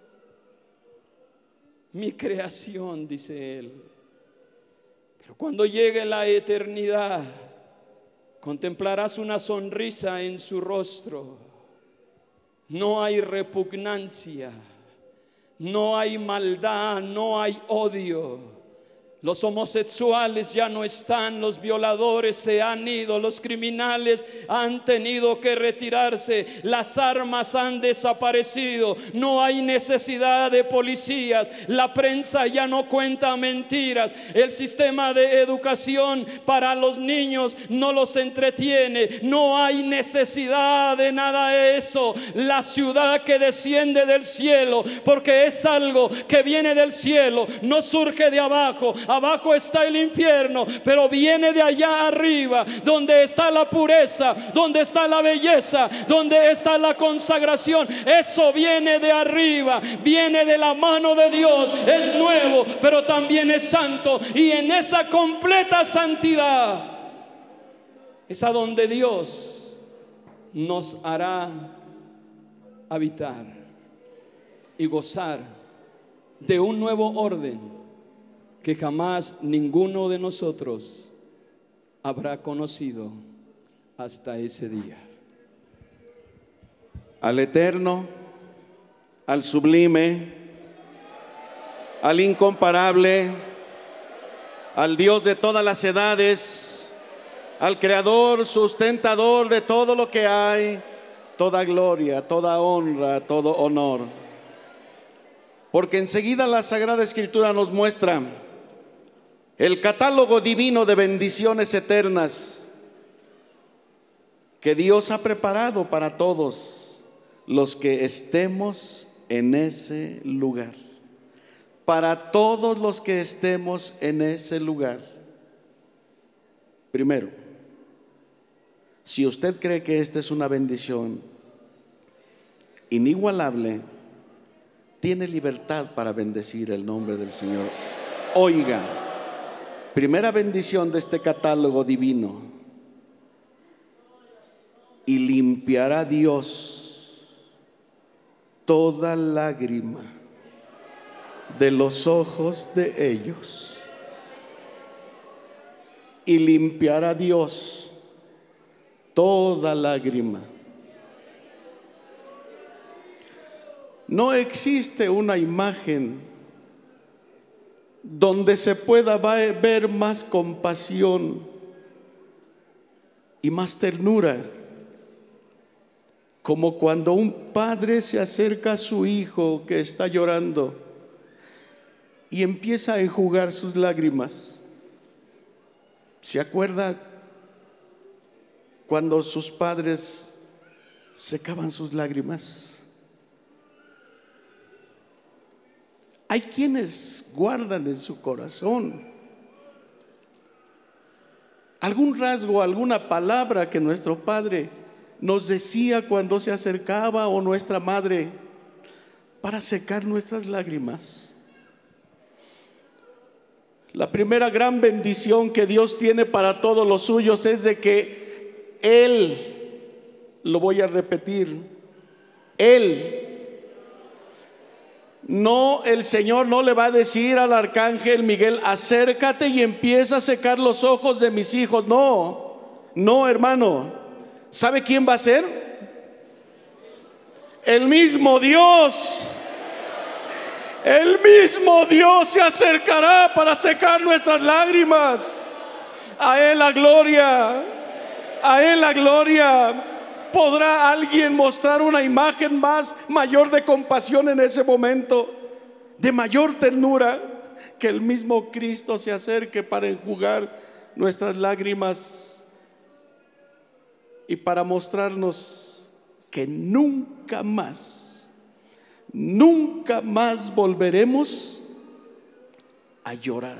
dice él. Pero cuando llegue la eternidad, contemplarás una sonrisa en su rostro. No hay repugnancia. No hay maldad, no hay odio. Los homosexuales ya no están, los violadores se han ido, los criminales han tenido que retirarse, las armas han desaparecido, no hay necesidad de policías, la prensa ya no cuenta mentiras, el sistema de educación para los niños no los entretiene, no hay necesidad de nada de eso. La ciudad que desciende del cielo, porque es algo que viene del cielo, no surge de abajo. Abajo está el infierno, pero viene de allá arriba, donde está la pureza, donde está la belleza, donde está la consagración. Eso viene de arriba, viene de la mano de Dios. Es nuevo, pero también es santo, y en esa completa santidad es a donde Dios nos hará habitar y gozar de un nuevo orden que jamás ninguno de nosotros habrá conocido hasta ese día. Al eterno, al sublime, al incomparable, al Dios de todas las edades, al Creador, sustentador de todo lo que hay, toda gloria, toda honra, todo honor. Porque enseguida la Sagrada Escritura nos muestra el catálogo divino de bendiciones eternas que Dios ha preparado para todos los que estemos en ese lugar. Para todos los que estemos en ese lugar. Primero, si usted cree que esta es una bendición inigualable, tiene libertad para bendecir el nombre del Señor. Oiga, primera bendición de este catálogo divino: y limpiará Dios toda lágrima de los ojos de ellos. Y limpiará Dios toda lágrima. No existe una imagen donde se pueda ver más compasión y más ternura, como cuando un padre se acerca a su hijo que está llorando y empieza a enjugar sus lágrimas. ¿Se acuerda cuando sus padres secaban sus lágrimas? Hay quienes guardan en su corazón algún rasgo, alguna palabra que nuestro padre nos decía cuando se acercaba, o nuestra madre, para secar nuestras lágrimas. La primera gran bendición que Dios tiene para todos los suyos es de que Él, lo voy a repetir, Él, no, el Señor no le va a decir al arcángel Miguel: acércate y empieza a secar los ojos de mis hijos. No, no, hermano. ¿Sabe quién va a ser? El mismo Dios. El mismo Dios se acercará para secar nuestras lágrimas. A Él la gloria. A Él la gloria. ¿Podrá alguien mostrar una imagen mayor de compasión en ese momento? De mayor ternura, que el mismo Cristo se acerque para enjugar nuestras lágrimas y para mostrarnos que nunca más volveremos a llorar.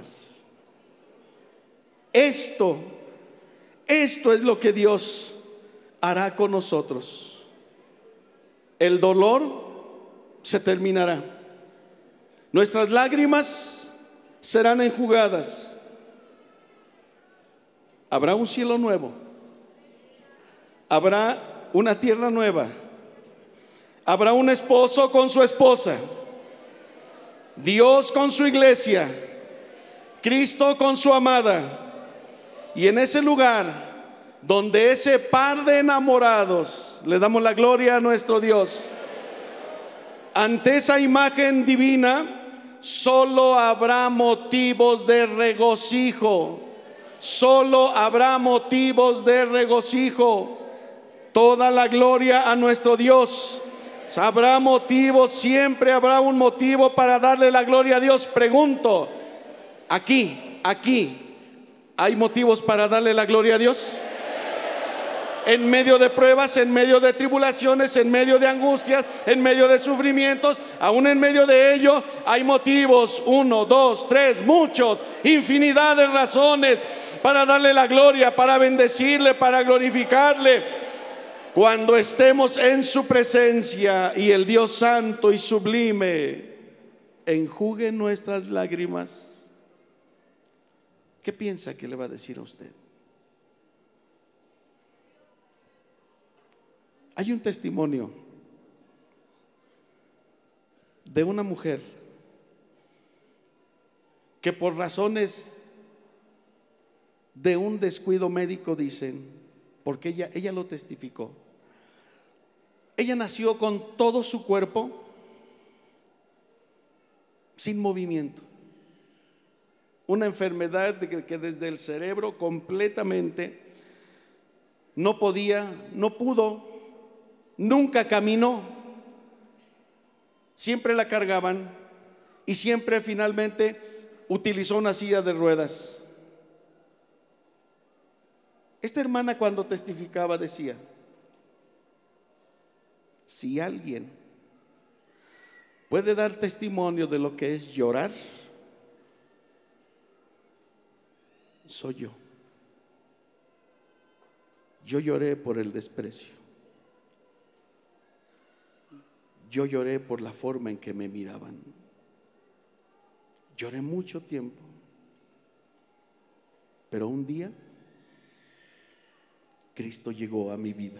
Esto es lo que Dios hará con nosotros. El dolor se terminará. Nuestras lágrimas serán enjugadas. Habrá un cielo nuevo. Habrá una tierra nueva. Habrá un esposo con su esposa. Dios con su iglesia. Cristo con su amada. Y en ese lugar donde ese par de enamorados le damos la gloria a nuestro Dios, ante esa imagen divina, solo habrá motivos de regocijo. Solo habrá motivos de regocijo. Toda la gloria a nuestro Dios. Habrá motivos, siempre habrá un motivo para darle la gloria a Dios. Pregunto, aquí, ¿hay motivos para darle la gloria a Dios? En medio de pruebas, en medio de tribulaciones, en medio de angustias, en medio de sufrimientos, aún en medio de ello hay motivos: 1, 2, 3, muchos, infinidad de razones para darle la gloria, para bendecirle, para glorificarle. Cuando estemos en su presencia y el Dios santo y sublime enjugue nuestras lágrimas, ¿qué piensa que le va a decir a usted? Hay un testimonio de una mujer que por razones de un descuido médico, dicen, porque ella lo testificó, ella nació con todo su cuerpo sin movimiento, una enfermedad que desde el cerebro completamente No podía, no pudo, nunca caminó. Siempre la cargaban y siempre finalmente utilizó una silla de ruedas. Esta hermana, cuando testificaba, decía: si alguien puede dar testimonio de lo que es llorar, soy yo. Yo lloré por el desprecio. Yo lloré por la forma en que me miraban. Lloré mucho tiempo. Pero un día Cristo llegó a mi vida.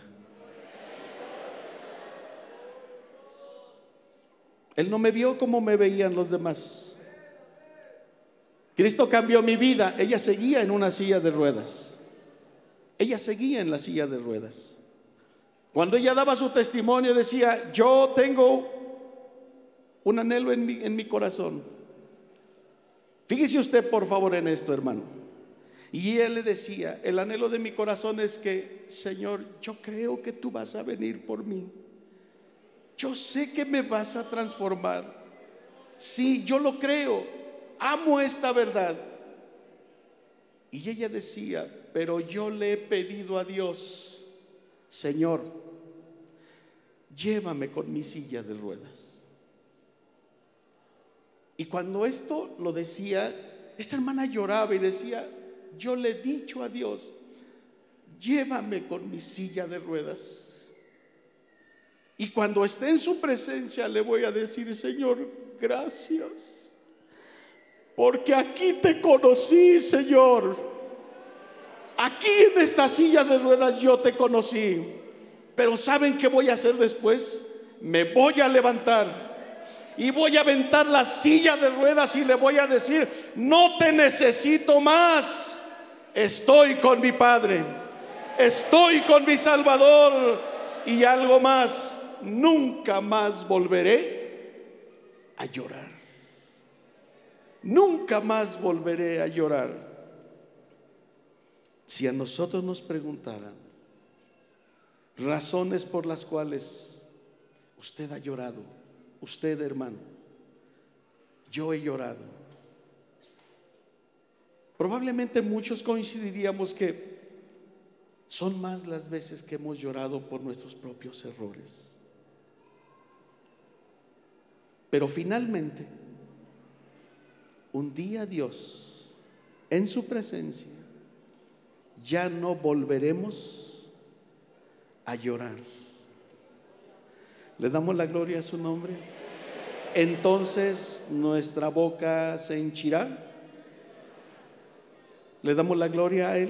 Él no me vio como me veían los demás. Cristo cambió mi vida. Ella seguía en una silla de ruedas. Ella seguía en la silla de ruedas. Cuando ella daba su testimonio, decía: yo tengo un anhelo en mi corazón. Fíjese usted, por favor, en esto, hermano. Y él le decía: el anhelo de mi corazón es que, Señor, yo creo que tú vas a venir por mí. Yo sé que me vas a transformar. Sí, yo lo creo. Amo esta verdad. Y ella decía: pero yo le he pedido a Dios, Señor, llévame con mi silla de ruedas. Y cuando esto lo decía, esta hermana lloraba y decía: yo le he dicho a Dios, llévame con mi silla de ruedas. Y cuando esté en su presencia le voy a decir: Señor, gracias, porque aquí te conocí, Señor. Aquí en esta silla de ruedas yo te conocí. Pero ¿saben qué voy a hacer después? Me voy a levantar y voy a aventar la silla de ruedas y le voy a decir: no te necesito más. Estoy con mi Padre, estoy con mi Salvador. Y algo más, nunca más volveré a llorar. Nunca más volveré a llorar. Si a nosotros nos preguntaran razones por las cuales usted ha llorado, usted, hermano, yo he llorado, probablemente muchos coincidiríamos que son más las veces que hemos llorado por nuestros propios errores. Pero finalmente, un día Dios, en su presencia, ya no volveremos a llorar. ¿Le damos la gloria a su nombre? Entonces nuestra boca se henchirá. ¿Le damos la gloria a Él?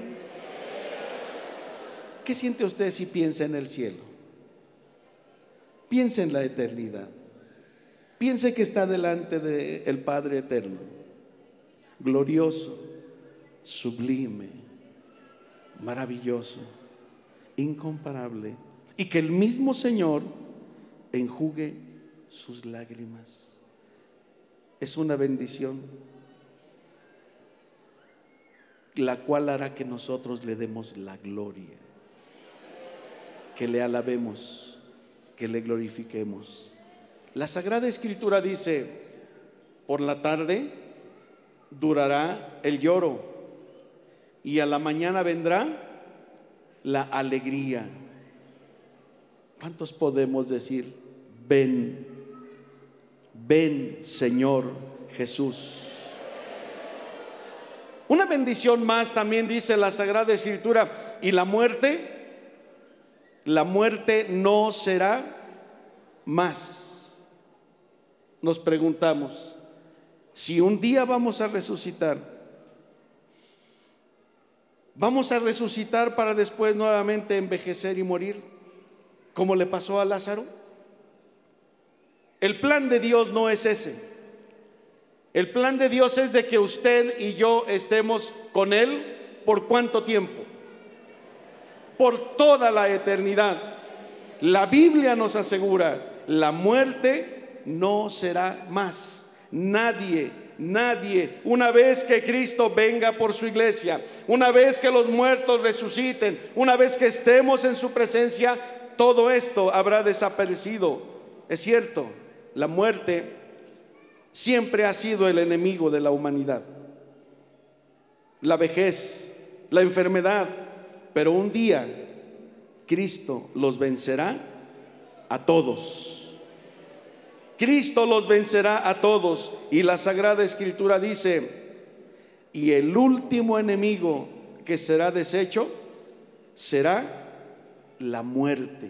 ¿Qué siente usted si piensa en el cielo? Piense en la eternidad. Piense que está delante del Padre eterno, glorioso, sublime, maravilloso, incomparable, y que el mismo Señor enjugue sus lágrimas. Es una bendición, la cual hará que nosotros le demos la gloria, que le alabemos, que le glorifiquemos. La Sagrada Escritura dice: por la tarde durará el lloro y a la mañana vendrá la alegría. ¿Cuántos podemos decir: ven, ven, Señor Jesús? Una bendición más también dice la Sagrada Escritura: y la muerte no será más. Nos preguntamos, si un día vamos a resucitar para después nuevamente envejecer y morir, como le pasó a Lázaro. El plan de Dios no es ese. El plan de Dios es de que usted y yo estemos con Él. ¿Por cuánto tiempo? Por toda la eternidad. La Biblia nos asegura: la muerte no será más. Nadie Nadie. Una vez que Cristo venga por su iglesia, una vez que los muertos resuciten, una vez que estemos en su presencia, todo esto habrá desaparecido. Es cierto, la muerte siempre ha sido el enemigo de la humanidad, la vejez, la enfermedad, pero un día Cristo los vencerá a todos. Cristo los vencerá a todos. Y la Sagrada Escritura dice: y el último enemigo que será deshecho será la muerte.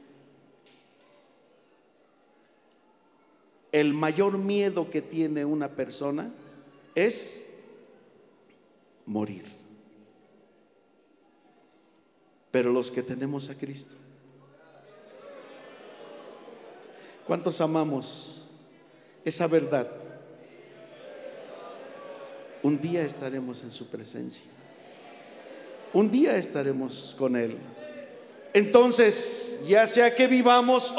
El mayor miedo que tiene una persona es morir. Pero los que tenemos a Cristo, ¿cuántos amamos esa verdad? Un día estaremos en su presencia, un día estaremos con Él. Entonces, ya sea que vivamos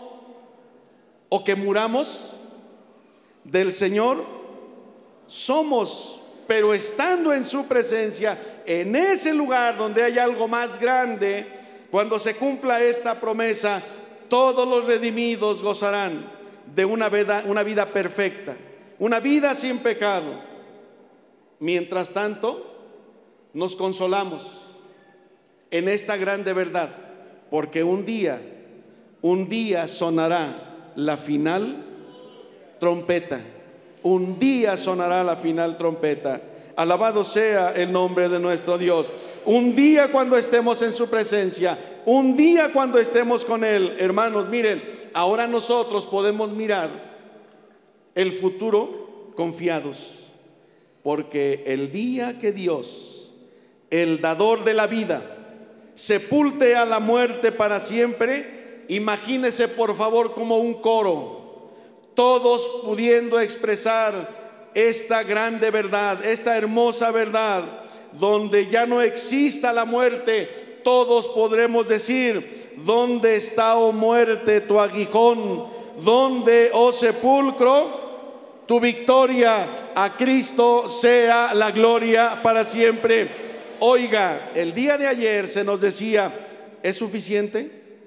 o que muramos, del Señor somos, pero estando en su presencia, en ese lugar donde hay algo más grande, cuando se cumpla esta promesa, todos los redimidos gozarán de una vida perfecta, una vida sin pecado. Mientras tanto, nos consolamos en esta grande verdad, porque un día sonará la final trompeta. Un día sonará la final trompeta. Alabado sea el nombre de nuestro Dios. Un día cuando estemos en su presencia, un día cuando estemos con Él. Hermanos, miren, ahora nosotros podemos mirar el futuro confiados, porque el día que Dios, el dador de la vida, sepulte a la muerte para siempre, imagínese por favor como un coro, todos pudiendo expresar esta grande verdad, esta hermosa verdad, donde ya no exista la muerte. Todos podremos decir: ¿dónde está, oh muerte, tu aguijón? ¿Dónde, oh sepulcro, tu victoria? A Cristo sea la gloria para siempre. Oiga, el día de ayer se nos decía: ¿es suficiente?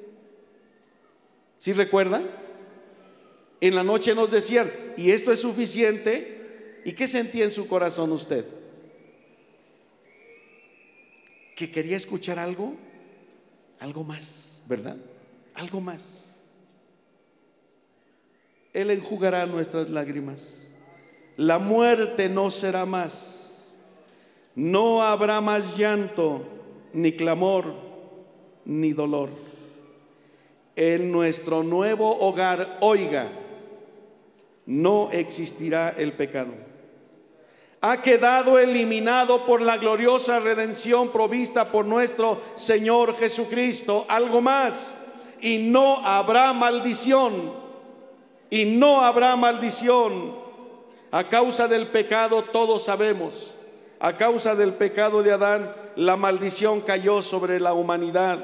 ¿Sí recuerda? En la noche nos decían: ¿y esto es suficiente? ¿Y qué sentía en su corazón usted? ¿Que quería escuchar algo? Algo más, ¿verdad? Algo más. Él enjugará nuestras lágrimas. La muerte no será más. No habrá más llanto, ni clamor, ni dolor. En nuestro nuevo hogar, oiga, no existirá el pecado. Ha quedado eliminado por la gloriosa redención provista por nuestro Señor Jesucristo. Algo más: y no habrá maldición. Y no habrá maldición. A causa del pecado, todos sabemos, a causa del pecado de Adán, la maldición cayó sobre la humanidad.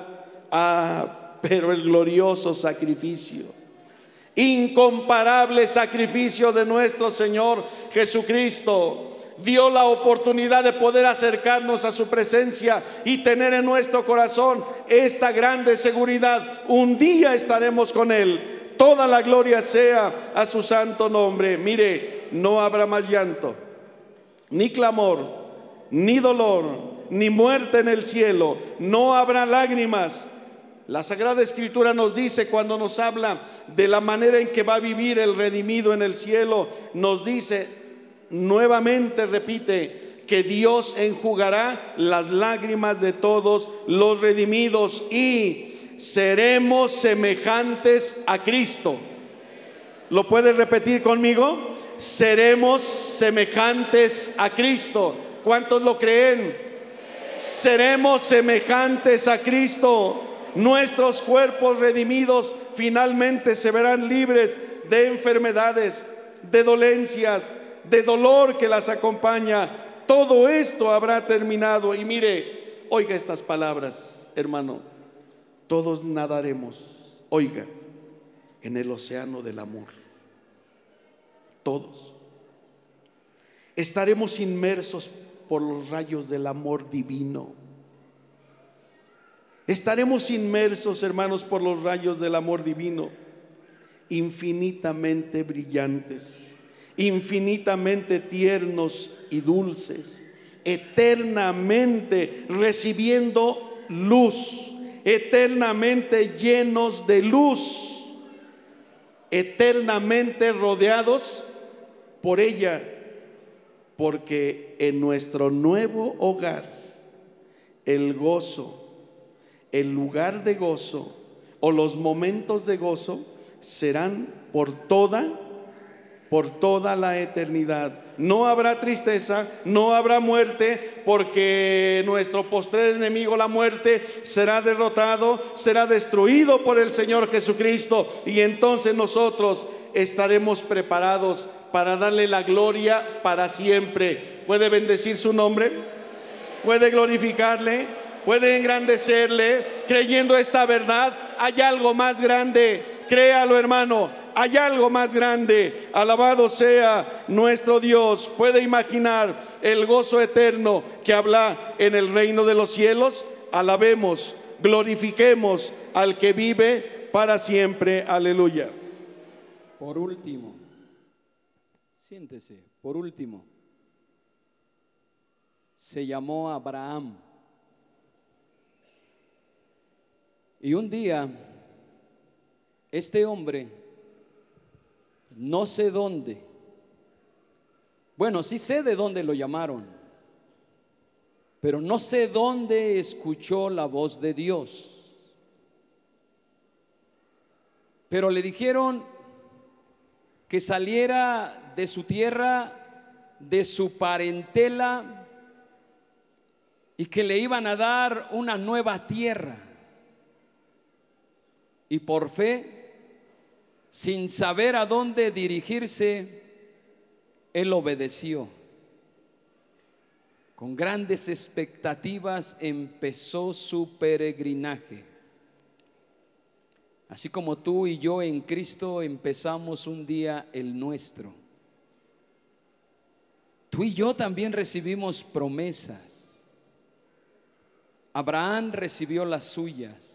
Pero el glorioso sacrificio, incomparable sacrificio de nuestro Señor Jesucristo, dio la oportunidad de poder acercarnos a su presencia y tener en nuestro corazón esta grande seguridad: un día estaremos con Él. Toda la gloria sea a su santo nombre. Mire, no habrá más llanto, ni clamor, ni dolor, ni muerte en el cielo. No habrá lágrimas. La Sagrada Escritura nos dice, cuando nos habla de la manera en que va a vivir el redimido en el cielo, nos dice, nuevamente repite, que Dios enjugará las lágrimas de todos los redimidos y seremos semejantes a Cristo. ¿Lo puedes repetir conmigo? Seremos semejantes a Cristo. ¿Cuántos lo creen? Seremos semejantes a Cristo. Nuestros cuerpos redimidos finalmente se verán libres de enfermedades, de dolencias, de dolor que las acompaña. Todo esto habrá terminado. Y mire, oiga estas palabras, hermano: todos nadaremos, oiga, en el océano del amor. Todos. Estaremos inmersos por los rayos del amor divino. Estaremos inmersos, hermanos, por los rayos del amor divino, infinitamente brillantes, infinitamente tiernos y dulces, eternamente recibiendo luz, eternamente llenos de luz, eternamente rodeados por ella, porque en nuestro nuevo hogar el gozo, el lugar de gozo o los momentos de gozo serán por toda la eternidad. No habrá tristeza, no habrá muerte, porque nuestro postrer enemigo, la muerte, será derrotado, será destruido por el Señor Jesucristo, y entonces nosotros estaremos preparados para darle la gloria para siempre. ¿Puede bendecir su nombre? ¿Puede glorificarle? ¿Puede engrandecerle? Creyendo esta verdad, hay algo más grande. Créalo, hermano, hay algo más grande. Alabado sea nuestro Dios. ¿Puede imaginar el gozo eterno que habla en el reino de los cielos? Alabemos, glorifiquemos al que vive para siempre. Aleluya. Por último, siéntese, por último, se llamó Abraham. Y un día, este hombre, no sé dónde, bueno, sí sé de dónde lo llamaron, pero no sé dónde escuchó la voz de Dios. Pero le dijeron que saliera de su tierra, de su parentela, y que le iban a dar una nueva tierra. Y por fe, sin saber a dónde dirigirse, él obedeció. Con grandes expectativas empezó su peregrinaje. Así como tú y yo en Cristo empezamos un día el nuestro. Tú y yo también recibimos promesas. Abraham recibió las suyas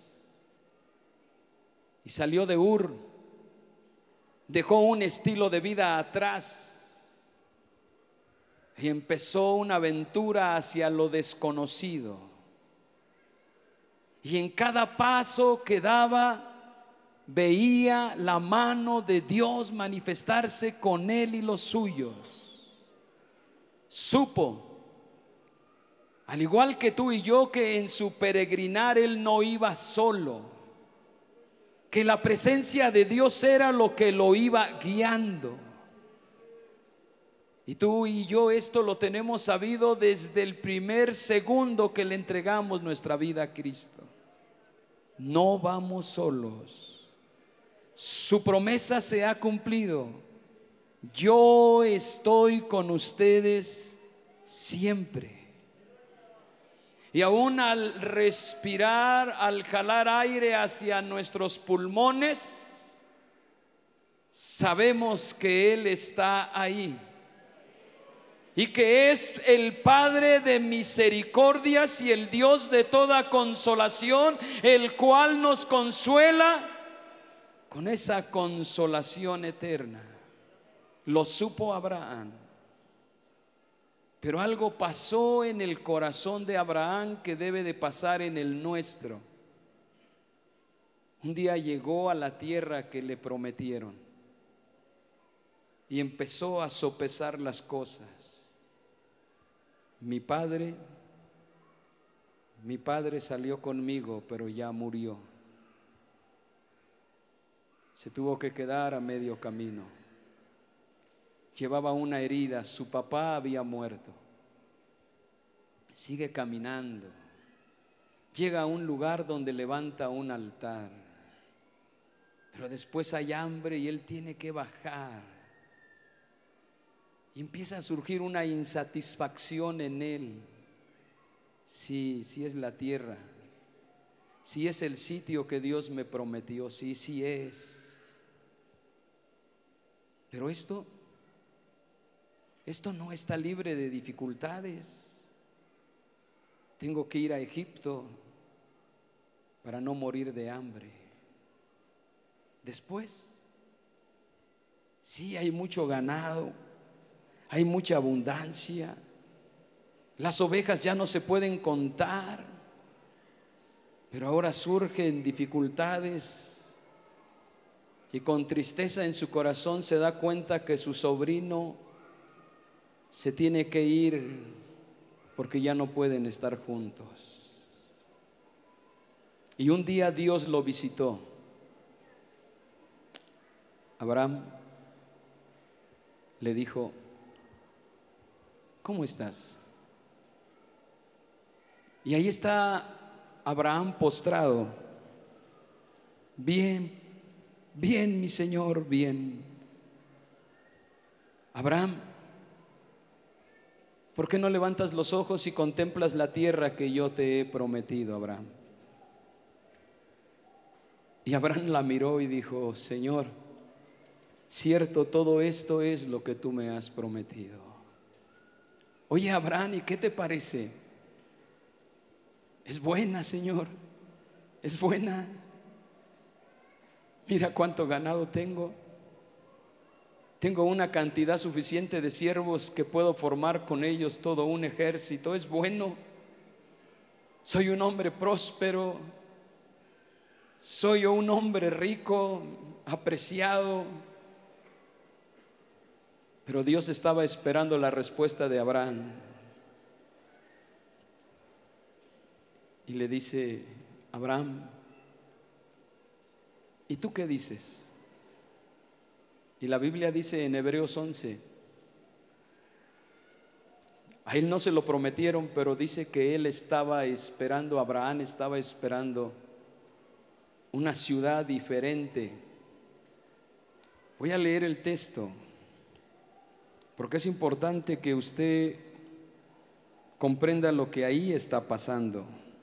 y salió de Ur. Dejó un estilo de vida atrás y empezó una aventura hacia lo desconocido. Y en cada paso que daba, veía la mano de Dios manifestarse con él y los suyos. Supo, al igual que tú y yo, que en su peregrinar él no iba solo, que la presencia de Dios era lo que lo iba guiando. Y tú y yo esto lo tenemos sabido desde el primer segundo que le entregamos nuestra vida a Cristo. No vamos solos. Su promesa se ha cumplido. Yo estoy con ustedes siempre. Y aún al respirar, al jalar aire hacia nuestros pulmones, sabemos que Él está ahí. Y que es el Padre de misericordias y el Dios de toda consolación, el cual nos consuela con esa consolación eterna. Lo supo Abraham. Pero algo pasó en el corazón de Abraham que debe de pasar en el nuestro. Un día llegó a la tierra que le prometieron y empezó a sopesar las cosas. Mi padre salió conmigo, pero ya murió. Se tuvo que quedar a medio camino. Llevaba una herida, su papá había muerto. Sigue caminando. Llega a un lugar donde levanta un altar. Pero después hay hambre y él tiene que bajar. Y empieza a surgir una insatisfacción en él. Sí, sí es la tierra. Sí es el sitio que Dios me prometió. Sí, sí es. Pero esto esto no está libre de dificultades. Tengo que ir a Egipto para no morir de hambre. Después, sí hay mucho ganado, hay mucha abundancia, las ovejas ya no se pueden contar, pero ahora surgen dificultades y con tristeza en su corazón se da cuenta que su sobrino se tiene que ir porque ya no pueden estar juntos. Y un día Dios lo visitó. Abraham le dijo: ¿cómo estás? Y ahí está Abraham postrado. Bien, bien, mi Señor, bien. Abraham, ¿por qué no levantas los ojos y contemplas la tierra que yo te he prometido, Abraham? Y Abraham la miró y dijo: Señor, cierto, todo esto es lo que tú me has prometido. Oye, Abraham, ¿y qué te parece? Es buena, Señor, es buena. Mira cuánto ganado tengo. Tengo una cantidad suficiente de siervos que puedo formar con ellos todo un ejército. Es bueno. Soy un hombre próspero. Soy un hombre rico, apreciado. Pero Dios estaba esperando la respuesta de Abraham. Y le dice: Abraham, ¿y tú qué dices? Y la Biblia dice en Hebreos 11, a él no se lo prometieron, pero dice que él estaba esperando, Abraham estaba esperando una ciudad diferente. Voy a leer el texto, porque es importante que usted comprenda lo que ahí está pasando.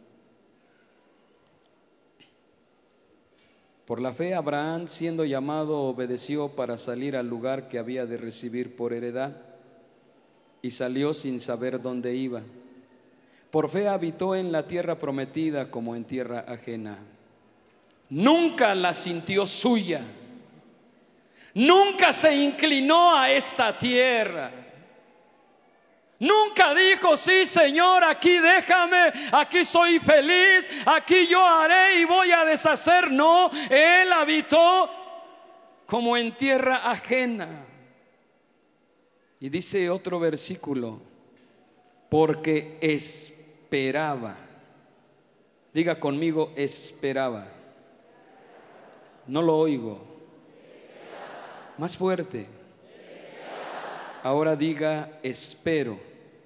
Por la fe, Abraham, siendo llamado, obedeció para salir al lugar que había de recibir por heredad, y salió sin saber dónde iba. Por fe habitó en la tierra prometida como en tierra ajena. Nunca la sintió suya, nunca se inclinó a esta tierra. Nunca dijo: sí, Señor, aquí déjame, aquí soy feliz, aquí yo haré y voy a deshacer. No, él habitó como en tierra ajena. Y dice otro versículo: porque esperaba. Diga conmigo: esperaba. No lo oigo. Más fuerte. Ahora diga: espero.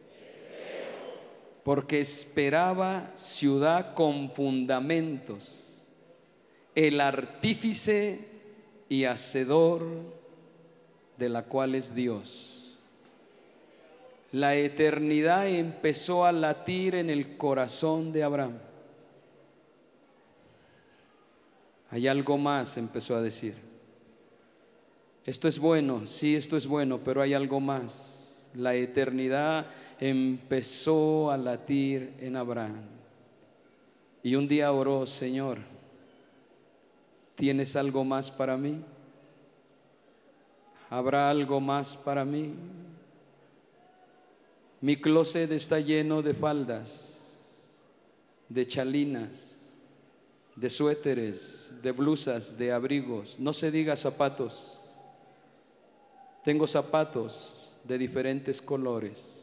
Porque esperaba ciudad con fundamentos, el artífice y hacedor de la cual es Dios. La eternidad empezó a latir en el corazón de Abraham. Hay algo más, empezó a decir. Esto es bueno, sí, esto es bueno, pero hay algo más. La eternidad empezó a latir en Abraham. Y un día oró: Señor, ¿tienes algo más para mí? ¿Habrá algo más para mí? Mi closet está lleno de faldas, de chalinas, de suéteres, de blusas, de abrigos. No se diga zapatos. Tengo zapatos de diferentes colores.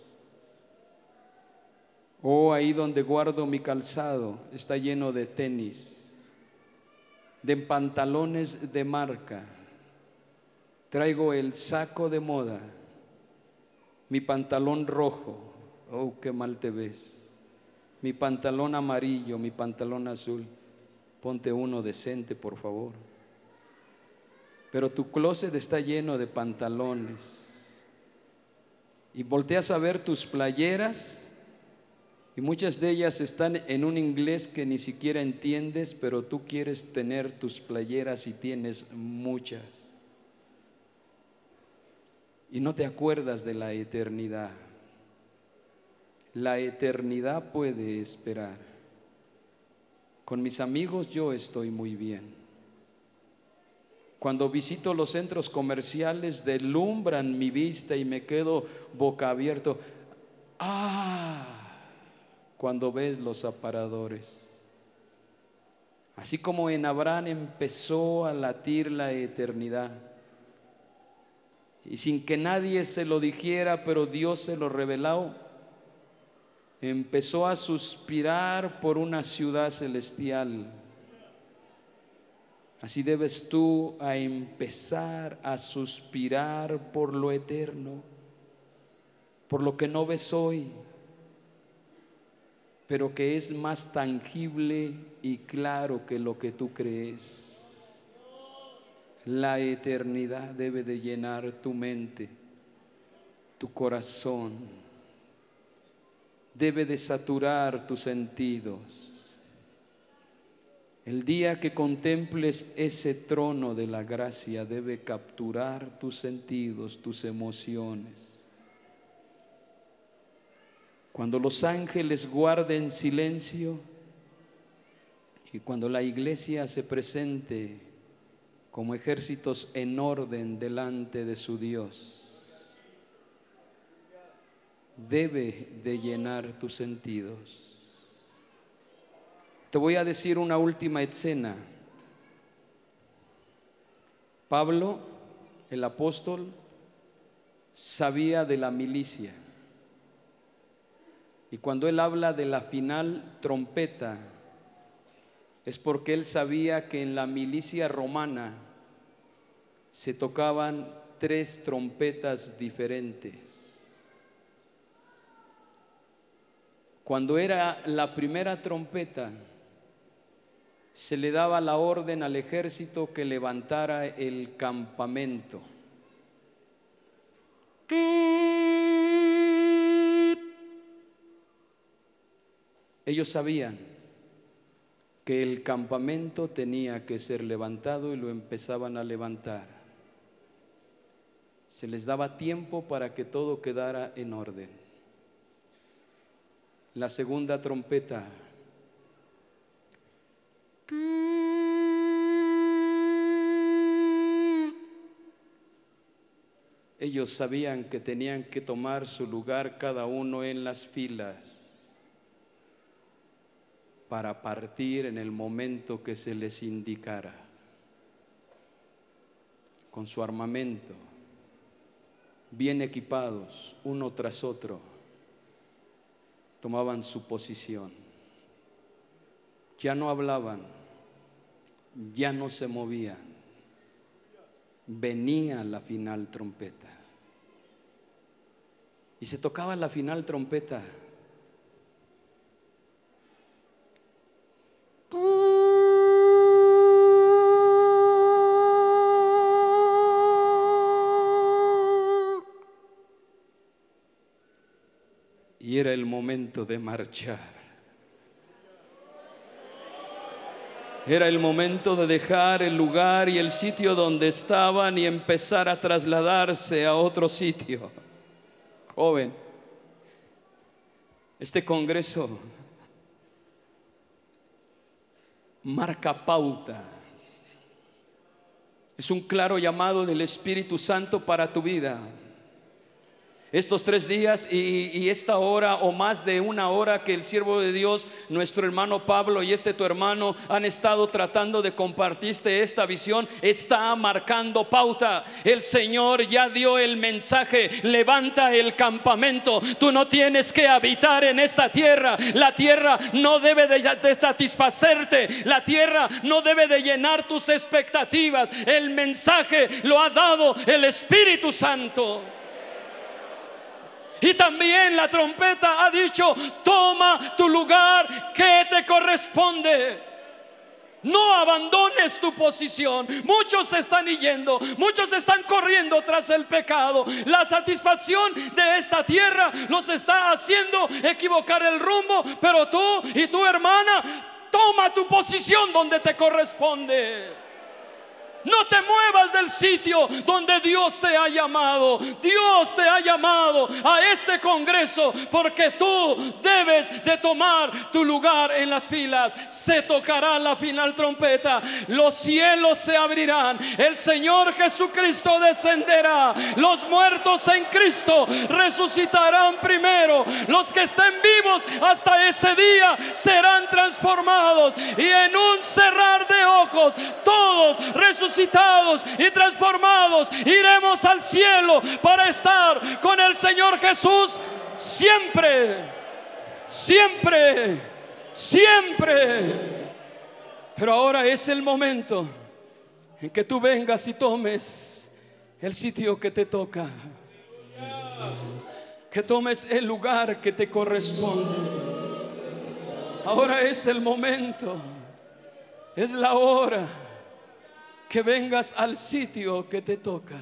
Ahí donde guardo mi calzado está lleno de tenis, de pantalones de marca. Traigo el saco de moda, mi pantalón rojo. Oh, qué mal te ves. Mi pantalón amarillo, mi pantalón azul. Ponte uno decente, por favor. Pero tu closet está lleno de pantalones. Y volteas a ver tus playeras y muchas de ellas están en un inglés que ni siquiera entiendes, pero tú quieres tener tus playeras y tienes muchas. y no te acuerdas de la eternidad. La eternidad puede esperar. Con mis amigos yo estoy muy bien. Cuando visito los centros comerciales deslumbran mi vista y me quedo boca abierto. Cuando ves los aparadores. Así como en Abraham empezó a latir la eternidad. Y sin que nadie se lo dijera, pero Dios se lo reveló, empezó a suspirar por una ciudad celestial. Así debes tú a empezar a suspirar por lo eterno, por lo que no ves hoy, pero que es más tangible y claro que lo que tú crees. La eternidad debe de llenar tu mente, tu corazón, debe de saturar tus sentidos. El día que contemples ese trono de la gracia debe capturar tus sentidos, tus emociones. Cuando los ángeles guarden silencio y cuando la iglesia se presente como ejércitos en orden delante de su Dios, debe de llenar tus sentidos. Te voy a decir una última escena. Pablo, el apóstol, sabía de la milicia. Y cuando él habla de la final trompeta, es porque él sabía que en la milicia romana se tocaban 3 trompetas diferentes. Cuando era la primera trompeta, se le daba la orden al ejército que levantara el campamento. Ellos sabían que el campamento tenía que ser levantado y lo empezaban a levantar. Se les daba tiempo para que todo quedara en orden. La segunda trompeta. Ellos sabían que tenían que tomar su lugar cada uno en las filas para partir en el momento que se les indicara, con su armamento, bien equipados, uno tras otro, tomaban su posición. Ya no hablaban, ya no se movían. Venía la final trompeta. Y se tocaba la final trompeta. Y era el momento de marchar. Era el momento de dejar el lugar y el sitio donde estaban y empezar a trasladarse a otro sitio. Joven, este congreso marca pauta. Es un claro llamado del Espíritu Santo para tu vida. Estos 3 días y esta hora o más de una hora que el siervo de Dios, nuestro hermano Pablo y tu hermano han estado tratando de compartirte esta visión, está marcando pauta. El Señor ya dio el mensaje: levanta el campamento. Tú no tienes que habitar en esta tierra. La tierra no debe de satisfacerte. La tierra no debe de llenar tus expectativas. El mensaje lo ha dado el Espíritu Santo. Y también la trompeta ha dicho: toma tu lugar que te corresponde. No abandones tu posición. Muchos se están yendo, muchos están corriendo tras el pecado. La satisfacción de esta tierra los está haciendo equivocar el rumbo. Pero tú y tu hermana, toma tu posición donde te corresponde. No te muevas del sitio donde Dios te ha llamado. Dios te ha llamado a este congreso porque tú debes de tomar tu lugar en las filas. Se tocará la final trompeta. Los cielos se abrirán. El Señor Jesucristo descenderá. Los muertos en Cristo resucitarán primero. Los que estén vivos hasta ese día serán transformados. Y en un cerrar de ojos, todos resucitarán y transformados, iremos al cielo para estar con el Señor Jesús siempre, siempre, siempre. Pero ahora es el momento en que tú vengas y tomes el sitio que te toca, que tomes el lugar que te corresponde. Ahora es el momento, es la hora que vengas al sitio que te toca.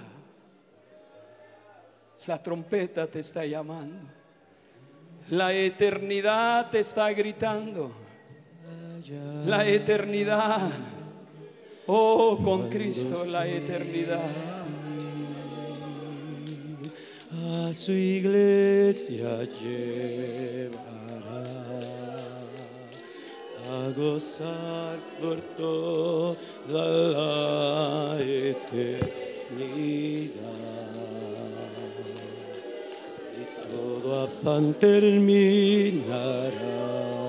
La trompeta te está llamando. La eternidad te está gritando. La eternidad. Oh, con Cristo la eternidad. A su iglesia llevará a gozar por toda la eternidad. Y todo afán terminará.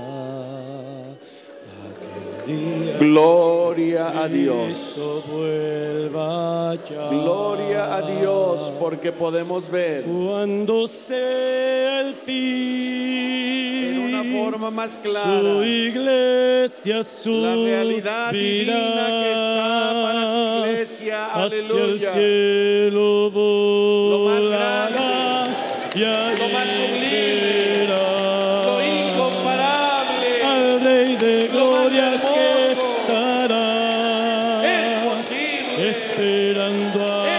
Aquel día Gloria a Dios. Cristo vuelva ya. Gloria a Dios, porque podemos ver Cuando sea el fin, en una forma más su clara iglesia la realidad divina que está para su iglesia. hacia el Aleluya. cielo Lo más volará grande, y allí lo más sublime, verá lo incomparable, al Rey de lo más gloria que hermoso, estará es posible, esperando a